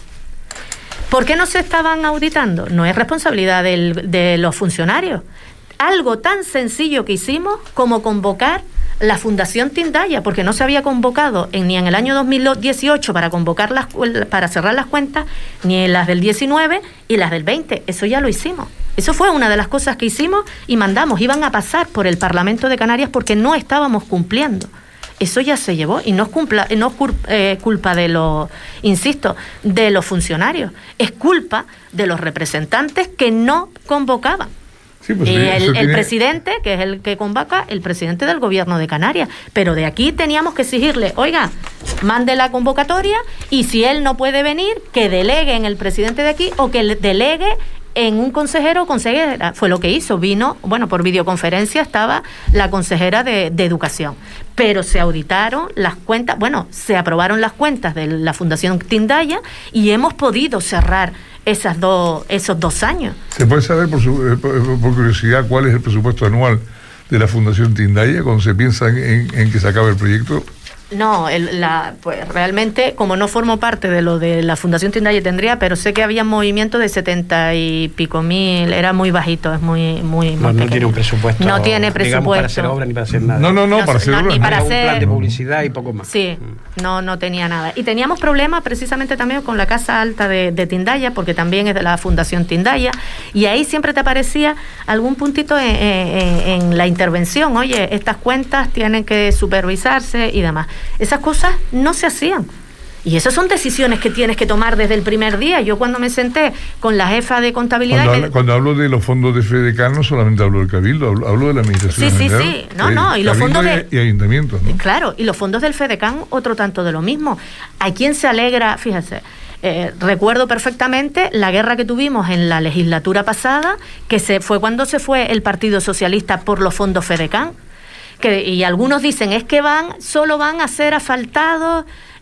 ¿Por qué no se estaban auditando? No es responsabilidad del, de los funcionarios. Algo tan sencillo que hicimos como convocar la Fundación Tindaya, porque no se había convocado en, ni en el año dos mil dieciocho para convocar las, para cerrar las cuentas, ni en las del diecinueve y las del veinte. Eso ya lo hicimos. Eso fue una de las cosas que hicimos y mandamos. Iban a pasar por el Parlamento de Canarias porque no estábamos cumpliendo. Eso ya se llevó y no es, cumpla, no es culpa, eh, culpa de los, insisto, de los funcionarios. Es culpa de los representantes que no convocaban. Sí, pues, y el, el tiene... presidente, que es el que convoca, el presidente del gobierno de Canarias. Pero de aquí teníamos que exigirle, oiga, mande la convocatoria y si él no puede venir, que delegue en el presidente de aquí o que le delegue en un consejero o consejera. Fue lo que hizo. Vino, bueno, por videoconferencia estaba la consejera de, de Educación. Pero se auditaron las cuentas, bueno, se aprobaron las cuentas de la Fundación Tindaya y hemos podido cerrar esas dos, esos dos años. ¿Se puede saber, por, su, por, por curiosidad, cuál es el presupuesto anual de la Fundación Tindaya cuando se piensa en, en que se acabe el proyecto? No, el, la, pues realmente, como no formo parte de lo de la Fundación Tindaya tendría, pero sé que había movimiento de setenta y pico mil, era muy bajito, es muy muy, no, muy no tiene un presupuesto. No tiene presupuesto. Digamos, para hacer obra ni para hacer nada. No, no, no, no para hacer no, obra. Ni para hacer... un plan de publicidad y poco más. Sí, no, no tenía nada. Y teníamos problemas precisamente también con la Casa Alta de, de Tindaya, porque también es de la Fundación Tindaya, y ahí siempre te aparecía algún puntito en, en, en la intervención, oye, estas cuentas tienen que supervisarse y demás. Esas cosas no se hacían. Y esas son decisiones que tienes que tomar desde el primer día. Yo cuando me senté con la jefa de contabilidad... Cuando, hablo, cuando hablo de los fondos de FEDECAN no solamente hablo del Cabildo, hablo, hablo de la Administración Sí, general, sí, sí. No, no. Y los fondos de... Y ayuntamientos, ¿no? Claro, y los fondos del FEDECAN, otro tanto de lo mismo. Hay quien se alegra, fíjese... Eh, recuerdo perfectamente la guerra que tuvimos en la legislatura pasada, que se fue cuando se fue el Partido Socialista por los fondos FEDECAN. Que, y algunos dicen, es que van, solo van a ser asfaltados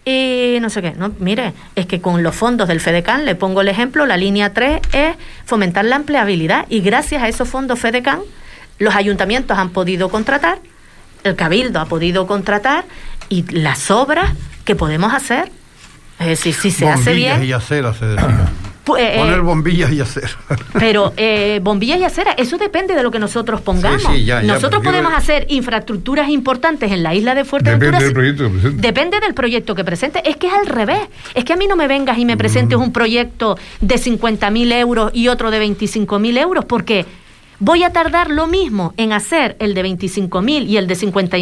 y no sé qué. No, mire, es que con los fondos del FEDECAN, le pongo el ejemplo, la línea tres es fomentar la empleabilidad y gracias a esos fondos FEDECAN los ayuntamientos han podido contratar, el Cabildo ha podido contratar y las obras que podemos hacer, es decir, si se hace bien... Bombillas y aceras, se decía. Pues, poner bombillas y aceras. Pero eh, bombillas y aceras, eso depende de lo que nosotros pongamos. Sí, sí, ya, ya, nosotros podemos yo... hacer infraestructuras importantes en la isla de Fuerteventura. Depende del proyecto que presente. Depende del proyecto que presente. Es que es al revés. Es que a mí no me vengas y me presentes mm. un proyecto de cincuenta mil euros y otro de veinticinco mil euros, porque voy a tardar lo mismo en hacer el de veinticinco mil y el de cincuenta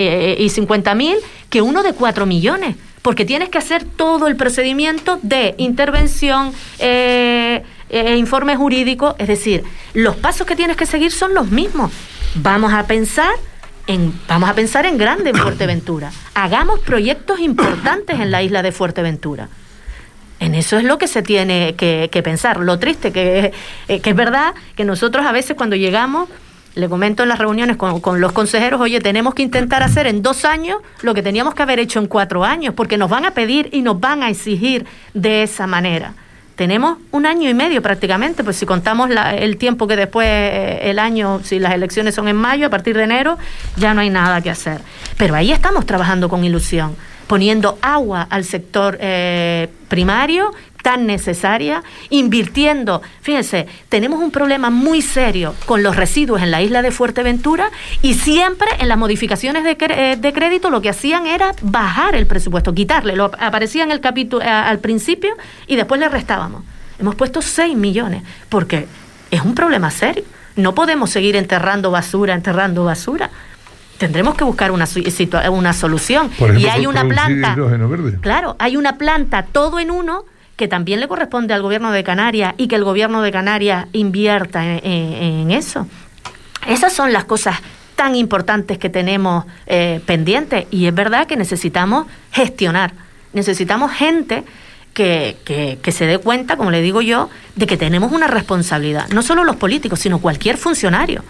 mil que uno de cuatro millones. Porque tienes que hacer todo el procedimiento de intervención, eh, eh, informe jurídico, es decir, los pasos que tienes que seguir son los mismos. Vamos a pensar en, vamos a pensar en grande en Fuerteventura. Hagamos proyectos importantes en la isla de Fuerteventura. En eso es lo que se tiene que, que pensar. Lo triste que, eh, que es verdad que nosotros a veces cuando llegamos... Le comento en las reuniones con, con los consejeros, oye, tenemos que intentar hacer en dos años lo que teníamos que haber hecho en cuatro años, porque nos van a pedir y nos van a exigir de esa manera. Tenemos un año y medio prácticamente, pues si contamos la, el tiempo que después, eh, el año, si las elecciones son en mayo, a partir de enero, ya no hay nada que hacer. Pero ahí estamos trabajando con ilusión, poniendo agua al sector eh, primario, tan necesaria, invirtiendo. Fíjense, tenemos un problema muy serio con los residuos en la isla de Fuerteventura y siempre en las modificaciones de, cre- de crédito lo que hacían era bajar el presupuesto, quitarle, lo aparecía en el capítulo a, al principio y después le restábamos. Hemos puesto seis millones, porque es un problema serio. No podemos seguir enterrando basura, enterrando basura. Tendremos que buscar una, situa- una solución. Por ejemplo, y hay una planta, hidrógeno verde. Claro, hay una planta todo en uno que también le corresponde al gobierno de Canarias y que el gobierno de Canarias invierta en, en, en eso. Esas son las cosas tan importantes que tenemos eh, pendientes y es verdad que necesitamos gestionar, necesitamos gente que, que, que se dé cuenta, como le digo yo, de que tenemos una responsabilidad, no solo los políticos, sino cualquier funcionario.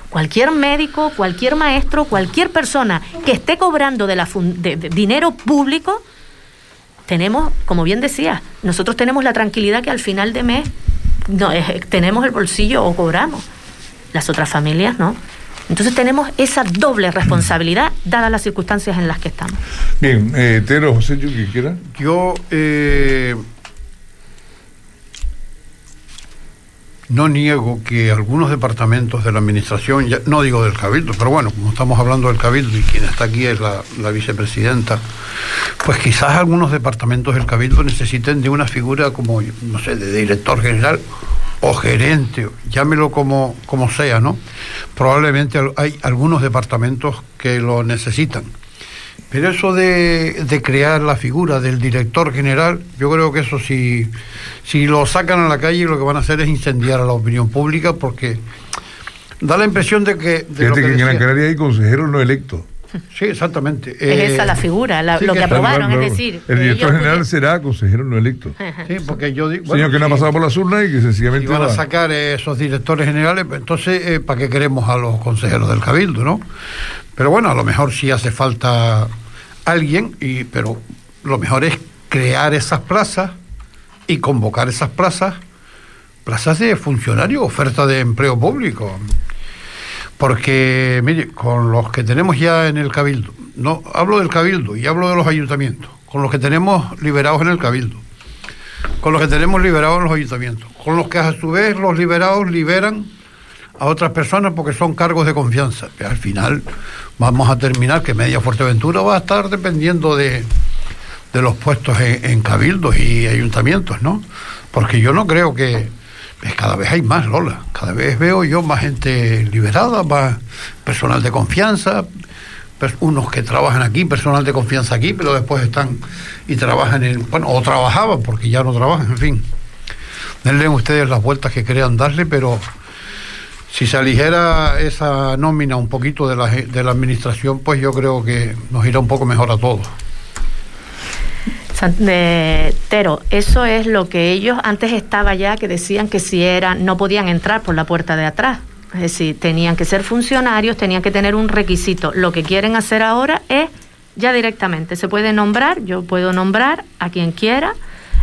cualquier médico, cualquier maestro, cualquier persona que esté cobrando de, la fun- de, de dinero público, tenemos, como bien decía, nosotros tenemos la tranquilidad que al final de mes no, eh, tenemos el bolsillo o cobramos. Las otras familias no. Entonces tenemos esa doble responsabilidad dadas las circunstancias en las que estamos. Bien, eh, Tero, José, yo que quiera. Yo eh, no niego que algunos departamentos de la administración, ya, no digo del Cabildo, pero bueno, como estamos hablando del Cabildo y quien está aquí es la, la vicepresidenta, pues quizás algunos departamentos del Cabildo necesiten de una figura como, no sé, de director general o gerente, llámelo como, como sea, ¿no? Probablemente hay algunos departamentos que lo necesitan. Pero eso de, de crear la figura del director general, yo creo que eso si, si lo sacan a la calle lo que van a hacer es incendiar a la opinión pública, porque da la impresión de que... De Fíjate lo que, que en decía, Gran Canaria hay consejeros no electos. Sí, exactamente. Es Eh, esa la figura, la, sí, lo que, que aprobaron, claro, es decir... el director ellos general pudi- será consejero no electo. Sí, porque yo digo... Señor bueno, que no ha sí, pasado por las urnas y que sencillamente si van a va- sacar esos directores generales, pues, entonces, eh, ¿para qué queremos a los consejeros del Cabildo, no? Pero bueno, a lo mejor sí hace falta alguien, y pero lo mejor es crear esas plazas y convocar esas plazas, plazas de funcionario, oferta de empleo público. Porque, mire, con los que tenemos ya en el Cabildo, no hablo del Cabildo y hablo de los ayuntamientos, con los que tenemos liberados en el Cabildo, con los que tenemos liberados en los ayuntamientos, con los que a su vez los liberados liberan a otras personas porque son cargos de confianza. Pero al final vamos a terminar que Media Fuerteventura va a estar dependiendo de, de los puestos en, en cabildos y ayuntamientos, ¿no? Porque yo no creo que... Pues cada vez hay más, Lola, cada vez veo yo más gente liberada, más personal de confianza, pues unos que trabajan aquí, personal de confianza aquí, pero después están y trabajan en... Bueno, o trabajaban porque ya no trabajan, en fin. Denle ustedes las vueltas que crean darle, pero... Si se aligera esa nómina un poquito de la, de la administración, pues yo creo que nos irá un poco mejor a todos. De, Tero, eso es lo que ellos antes estaba ya, que decían que si eran, no podían entrar por la puerta de atrás. Es decir, tenían que ser funcionarios, tenían que tener un requisito. Lo que quieren hacer ahora es ya directamente. Se puede nombrar, yo puedo nombrar a quien quiera.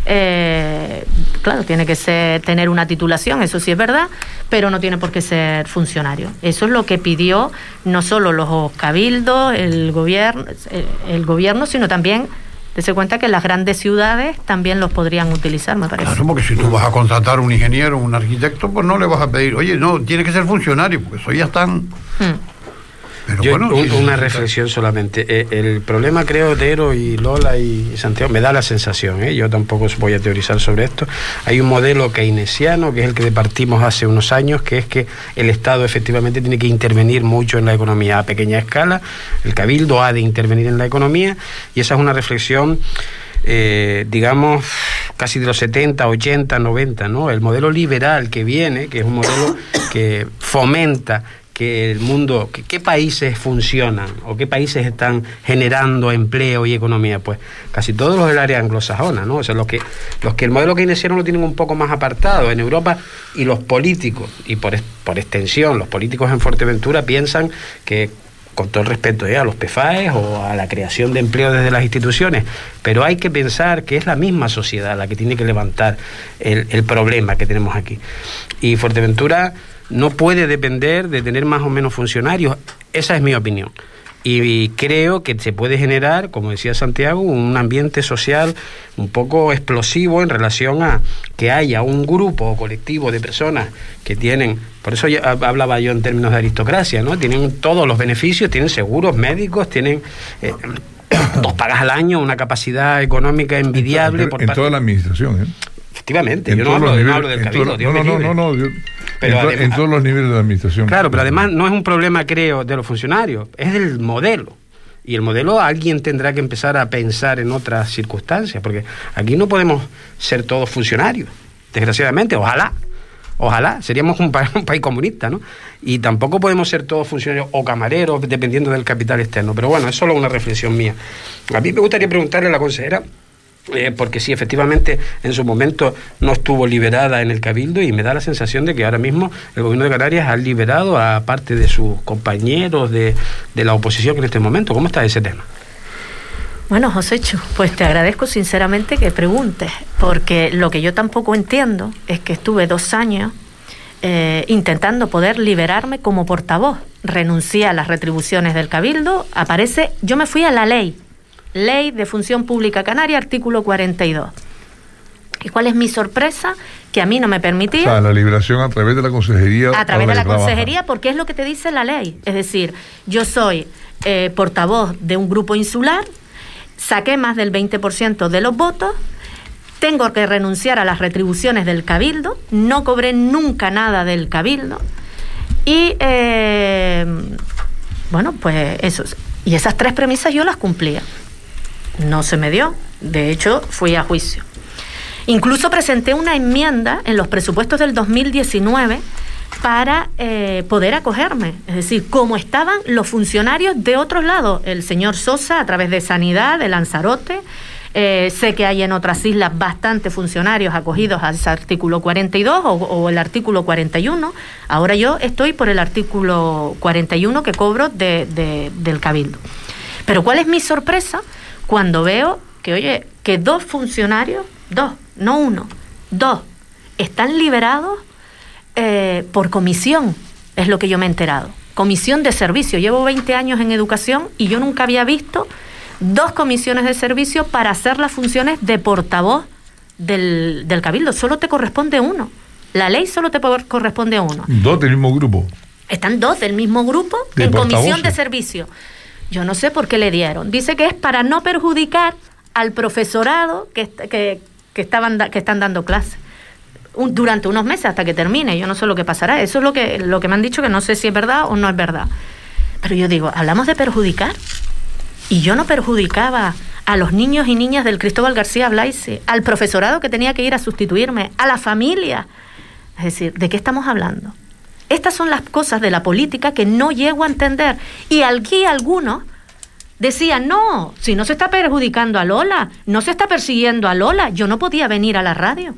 Eh, claro, tiene que ser, tener una titulación, eso sí es verdad, pero no tiene por qué ser funcionario. Eso es lo que pidió no solo los cabildos, el gobierno, el gobierno, sino también, dése cuenta que en las grandes ciudades también los podrían utilizar, me parece. Claro, porque si tú vas a contratar un ingeniero, un arquitecto, pues no le vas a pedir, oye, no, tiene que ser funcionario, porque eso ya están... Hmm. Pero Yo, bueno, un, sí, una sí, reflexión sí. solamente. Eh, el problema, creo, Tero y Lola y Santiago, me da la sensación, ¿eh? Yo tampoco voy a teorizar sobre esto. Hay un modelo keynesiano, que es el que partimos hace unos años, que es que el Estado efectivamente tiene que intervenir mucho en la economía a pequeña escala, el Cabildo ha de intervenir en la economía, y esa es una reflexión... Eh, digamos, casi de los setenta, ochenta, noventa, ¿no? El modelo liberal que viene, que es un modelo que fomenta que el mundo, que, qué países funcionan o qué países están generando empleo y economía, pues casi todos los del área anglosajona, ¿no? O sea, los que, los que el modelo keynesiano lo tienen un poco más apartado en Europa, y los políticos, y por, por extensión, los políticos en Fuerteventura piensan que, con todo el respeto ¿eh? a los P F A E o a la creación de empleo desde las instituciones, pero hay que pensar que es la misma sociedad la que tiene que levantar el, el problema que tenemos aquí. Y Fuerteventura no puede depender de tener más o menos funcionarios, esa es mi opinión. Y creo que se puede generar, como decía Santiago, un ambiente social un poco explosivo en relación a que haya un grupo o colectivo de personas que tienen, por eso ya hablaba yo en términos de aristocracia, ¿no? Tienen todos los beneficios, tienen seguros médicos, tienen eh, dos pagas al año, una capacidad económica envidiable. En, por en parte... toda la administración, ¿eh? Efectivamente, yo no hablo, niveles, no hablo del Cabildo. To- no, no, no, no, yo, pero en, to- además, en todos los niveles de la administración. Claro, pero además no es un problema, creo, de los funcionarios, es del modelo. Y el modelo, alguien tendrá que empezar a pensar en otras circunstancias, porque aquí no podemos ser todos funcionarios, desgraciadamente, ojalá. Ojalá, seríamos un, pa- un país comunista, ¿no? Y tampoco podemos ser todos funcionarios o camareros, dependiendo del capital externo. Pero bueno, es solo una reflexión mía. A mí me gustaría preguntarle a la consejera Eh, porque sí, efectivamente, en su momento no estuvo liberada en el Cabildo y me da la sensación de que ahora mismo el Gobierno de Canarias ha liberado a parte de sus compañeros de, de la oposición en este momento. ¿Cómo está ese tema? Bueno, Joséchu, pues te agradezco sinceramente que preguntes, porque lo que yo tampoco entiendo es que estuve dos años eh, intentando poder liberarme como portavoz. Renuncié a las retribuciones del Cabildo, aparece, yo me fui a la ley, Ley de Función Pública Canaria, artículo cuarenta y dos. ¿Y cuál es mi sorpresa? Que a mí no me permitía... O sea, la liberación a través de la consejería... A través de la consejería, porque es lo que te dice la ley. Es decir, yo soy eh, portavoz de un grupo insular, saqué más del veinte por ciento de los votos, tengo que renunciar a las retribuciones del Cabildo, no cobré nunca nada del Cabildo, y eh, bueno, pues eso. Y esas tres premisas yo las cumplía. No se me dio, de hecho fui a juicio. Incluso presenté una enmienda en los presupuestos del dos mil diecinueve para eh, poder acogerme, es decir, como estaban los funcionarios de otros lados, el señor Sosa a través de Sanidad, de Lanzarote, eh, sé que hay en otras islas bastantes funcionarios acogidos a ese artículo cuarenta y dos o, o el artículo cuarenta y uno, ahora yo estoy por el artículo cuarenta y uno que cobro de, de, del Cabildo. Pero ¿cuál es mi sorpresa? Cuando veo que, oye, que dos funcionarios, dos, no uno, dos, están liberados eh, por comisión, es lo que yo me he enterado. Comisión de servicio. Llevo veinte años en educación y yo nunca había visto dos comisiones de servicio para hacer las funciones de portavoz del, del Cabildo. Solo te corresponde uno. La ley solo te corresponde uno. Dos del mismo grupo. Están dos del mismo grupo de en portavoces. Comisión de servicio. Yo no sé por qué le dieron. Dice que es para no perjudicar al profesorado que, que, que, estaban, que están dando clases un, durante unos meses hasta que termine. Yo no sé lo que pasará. Eso es lo que, lo que me han dicho, que no sé si es verdad o no es verdad. Pero yo digo, ¿hablamos de perjudicar? Y yo no perjudicaba a los niños y niñas del Cristóbal García Blaize, al profesorado que tenía que ir a sustituirme, a la familia. Es decir, ¿de qué estamos hablando? Estas son las cosas de la política que no llego a entender. Y aquí algunos decían, no, si no se está perjudicando a Lola, no se está persiguiendo a Lola. Yo no podía venir a la radio.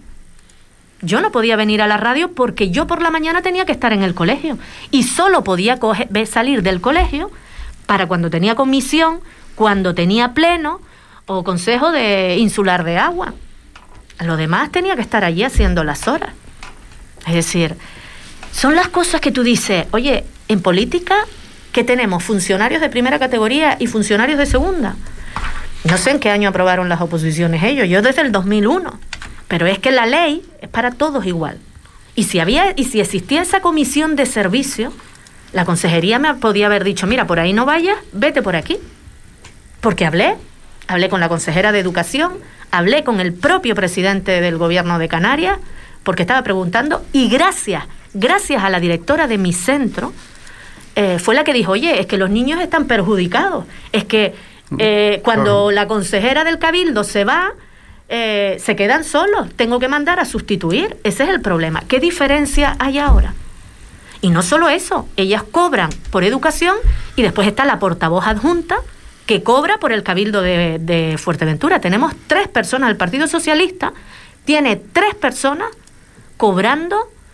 Yo no podía venir a la radio porque yo por la mañana tenía que estar en el colegio. Y solo podía coger, salir del colegio para cuando tenía comisión, cuando tenía pleno o consejo de insular de agua. Lo demás tenía que estar allí haciendo las horas. Es decir... Son las cosas que tú dices, oye, en política, ¿qué tenemos? Funcionarios de primera categoría y funcionarios de segunda. No sé en qué año aprobaron las oposiciones ellos, yo desde el dos mil uno. Pero es que la ley es para todos igual. Y si había, y si existía esa comisión de servicio, la consejería me podía haber dicho, mira, por ahí no vayas, vete por aquí. Porque hablé, hablé con la consejera de Educación, hablé con el propio presidente del Gobierno de Canarias, porque estaba preguntando, y gracias... Gracias a la directora de mi centro, eh, fue la que dijo, oye, es que los niños están perjudicados. Es que eh, cuando la consejera del Cabildo se va, eh, se quedan solos. Tengo que mandar a sustituir. Ese es el problema. ¿Qué diferencia hay ahora? Y no solo eso, ellas cobran por educación y después está la portavoz adjunta que cobra por el Cabildo de, de Fuerteventura. Tenemos tres personas, el Partido Socialista tiene tres personas cobrando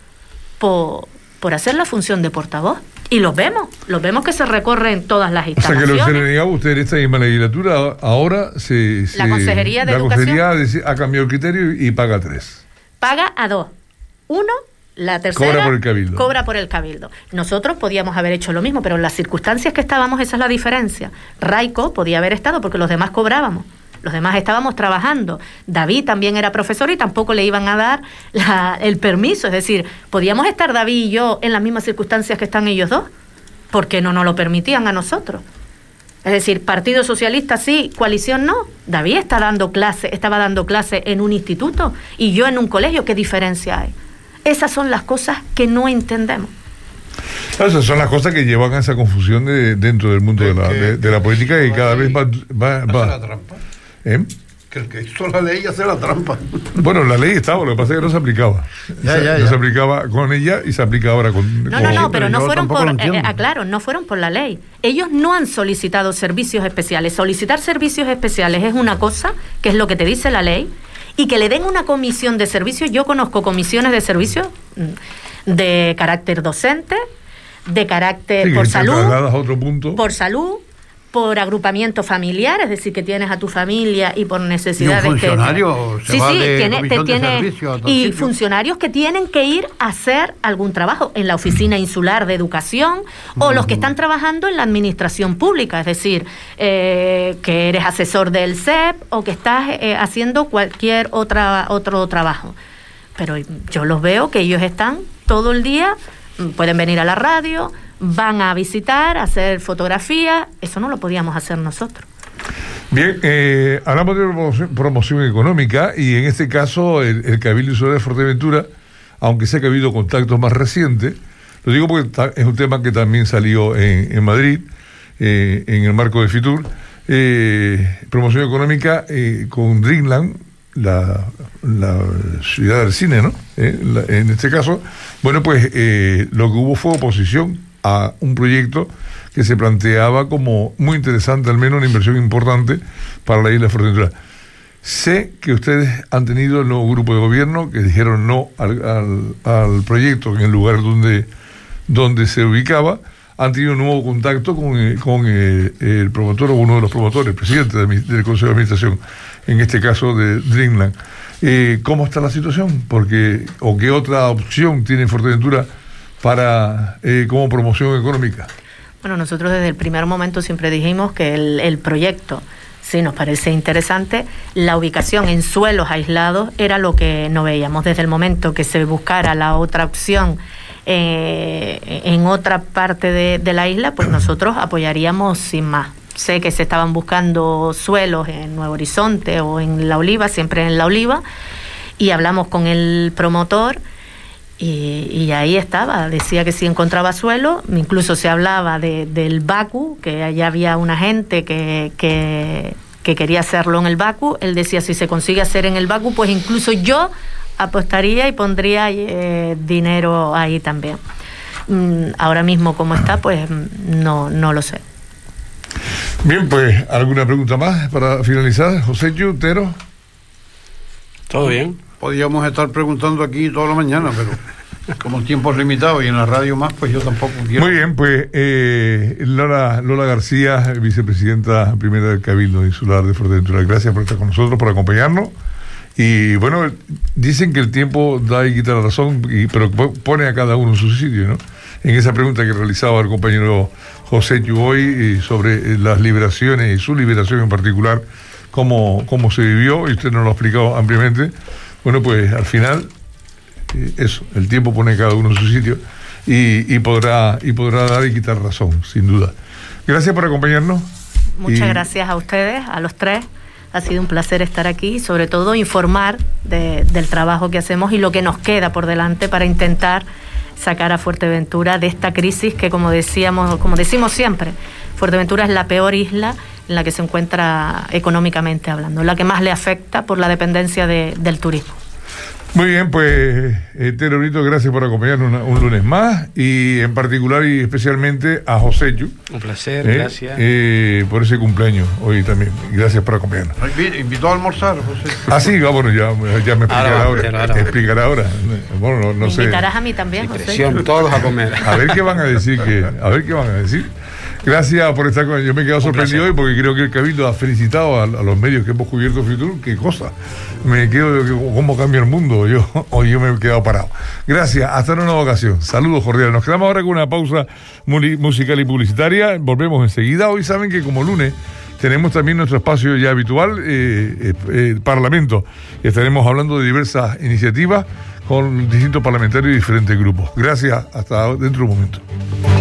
Por, por hacer la función de portavoz. Y los vemos, los vemos que se recorren todas las instalaciones. O sea que lo que se le negaba a usted en esta misma legislatura, ahora se, se, la Consejería de la Educación Consejería ha cambiado el criterio y paga tres. Paga a dos. Uno, la tercera cobra por el Cabildo. Cobra por el Cabildo. Nosotros podíamos haber hecho lo mismo, pero en las circunstancias que estábamos, esa es la diferencia. Raico podía haber estado porque los demás cobrábamos. Los demás estábamos trabajando. David también era profesor y tampoco le iban a dar la, el permiso. Es decir, podíamos estar David y yo en las mismas circunstancias que están ellos dos, porque no nos lo permitían a nosotros. Es decir, Partido Socialista sí, coalición no. David está dando clase, estaba dando clase en un instituto y yo en un colegio. ¿Qué diferencia hay? Esas son las cosas que no entendemos. Esas son las cosas que llevan a esa confusión de, dentro del mundo de la, de, de la política y cada vez va... va, va. trampa. ¿Eh? Que el que hizo la ley hace la trampa. Bueno, la ley estaba, lo que pasa es que no se aplicaba. Ya, o sea, ya, no ya. se aplicaba con ella y se aplica ahora con... No, con no, no, pero pero no yo fueron tampoco por, lo entiendo. eh, aclaro, no fueron por la ley. Ellos no han solicitado servicios especiales. Solicitar servicios especiales es una cosa, que es lo que te dice la ley, y que le den una comisión de servicios. Yo conozco comisiones de servicios de carácter docente, de carácter Sí, por que te salud, trasladas a otro punto. por salud, por agrupamiento familiar, es decir, que tienes a tu familia y por necesidades Y un funcionario que... se va de tiene, comisión de tiene- servicio a tal y sitio. funcionarios que tienen que ir a hacer algún trabajo en la Oficina Insular de Educación o los que están trabajando en la administración pública, es decir, eh, que eres asesor del C E P o que estás eh, haciendo cualquier otra, otro trabajo. Pero yo los veo que ellos están todo el día, pueden venir a la radio, van a visitar, a hacer fotografías. Eso no lo podíamos hacer nosotros. Bien, eh, hablamos de promoción, promoción económica y en este caso el, el Cabildo Insular de Fuerteventura, aunque sé que ha habido contactos más recientes, lo digo porque ta, es un tema que también salió en, en Madrid, eh, en el marco de FITUR, eh, promoción económica eh, con Dreamland, la, la ciudad del cine, ¿no? Eh, la, en este caso, bueno, pues eh, lo que hubo fue oposición a un proyecto que se planteaba como muy interesante, al menos una inversión importante para la isla de Fuerteventura. Sé que ustedes han tenido el nuevo grupo de gobierno que dijeron no al, al, al proyecto en el lugar donde, donde se ubicaba. Han tenido un nuevo contacto con, eh, con eh, el promotor o uno de los promotores, el presidente de, del Consejo de Administración, en este caso de Dreamland. Eh, ¿Cómo está la situación? Porque, ¿o qué otra opción tiene Fuerteventura para eh, como promoción económica? Bueno, nosotros desde el primer momento siempre dijimos que el, el proyecto sí nos parece interesante. La ubicación en suelos aislados era lo que no veíamos. Desde el momento que se buscara la otra opción eh, en otra parte de, de la isla, pues nosotros apoyaríamos sin más. Sé que se estaban buscando suelos en Nuevo Horizonte o en La Oliva, siempre en La Oliva, y hablamos con el promotor. Y, y ahí estaba, decía que si encontraba suelo, incluso se hablaba de, del Bacu, que allá había una gente que, que, que quería hacerlo en el Bacu. Él decía, si se consigue hacer en el Bacu, pues incluso yo apostaría y pondría eh, dinero ahí también. Mm, ahora mismo como está, pues no, no lo sé. Bien, pues, ¿alguna pregunta más para finalizar? José Yutero. ¿Todo bien? Podríamos estar preguntando aquí toda la mañana, pero como el tiempo es limitado y en la radio más, pues yo tampoco quiero. Muy bien, pues eh, Lola, Lola García, vicepresidenta primera del Cabildo Insular de Fuerteventura. Gracias por estar con nosotros, por acompañarnos. Y bueno, dicen que el tiempo da y quita la razón, y, pero pone a cada uno en su sitio, ¿no? En esa pregunta que realizaba el compañero José Yu hoy sobre las liberaciones y su liberación en particular, cómo, cómo se vivió, y usted nos lo ha explicado ampliamente. Bueno, pues al final, eh, eso, el tiempo pone a cada uno en su sitio y, y, podrá, y podrá dar y quitar razón, sin duda. Gracias por acompañarnos. Muchas y... gracias a ustedes, a los tres. Ha sido un placer estar aquí y sobre todo informar de, del trabajo que hacemos y lo que nos queda por delante para intentar sacar a Fuerteventura de esta crisis que, como decíamos, como decimos siempre, Fuerteventura es la peor isla en la que se encuentra económicamente hablando, la que más le afecta por la dependencia de, del turismo. Muy bien, pues, eh, Tere Brito, gracias por acompañarnos una, un lunes más, y en particular y especialmente a José Yu. Un placer, eh, gracias. Eh, por ese cumpleaños hoy también. Gracias por acompañarnos. Invitó a almorzar, José. Ah, sí, ah, bueno, ya, ya me explicará Ahora, ahora. ahora, ahora. Explicará ahora. Bueno, no, no Me sé. invitarás a mí también, José. Presión, todos a comer. A ver qué van a decir, que, a ver qué van a decir. Gracias por estar con. Yo me he quedado sorprendido hoy porque creo que el Cabildo ha felicitado a, a los medios que hemos cubierto Fitur. Qué cosa. Me quedo, cómo cambia el mundo. Yo, hoy yo me he quedado parado. Gracias. Hasta en una nueva ocasión. Saludos cordiales. Nos quedamos ahora con una pausa musical y publicitaria. Volvemos enseguida. Hoy saben que como lunes tenemos también nuestro espacio ya habitual, eh, eh, eh, Parlamento. Y estaremos hablando de diversas iniciativas con distintos parlamentarios y diferentes grupos. Gracias. Hasta dentro de un momento.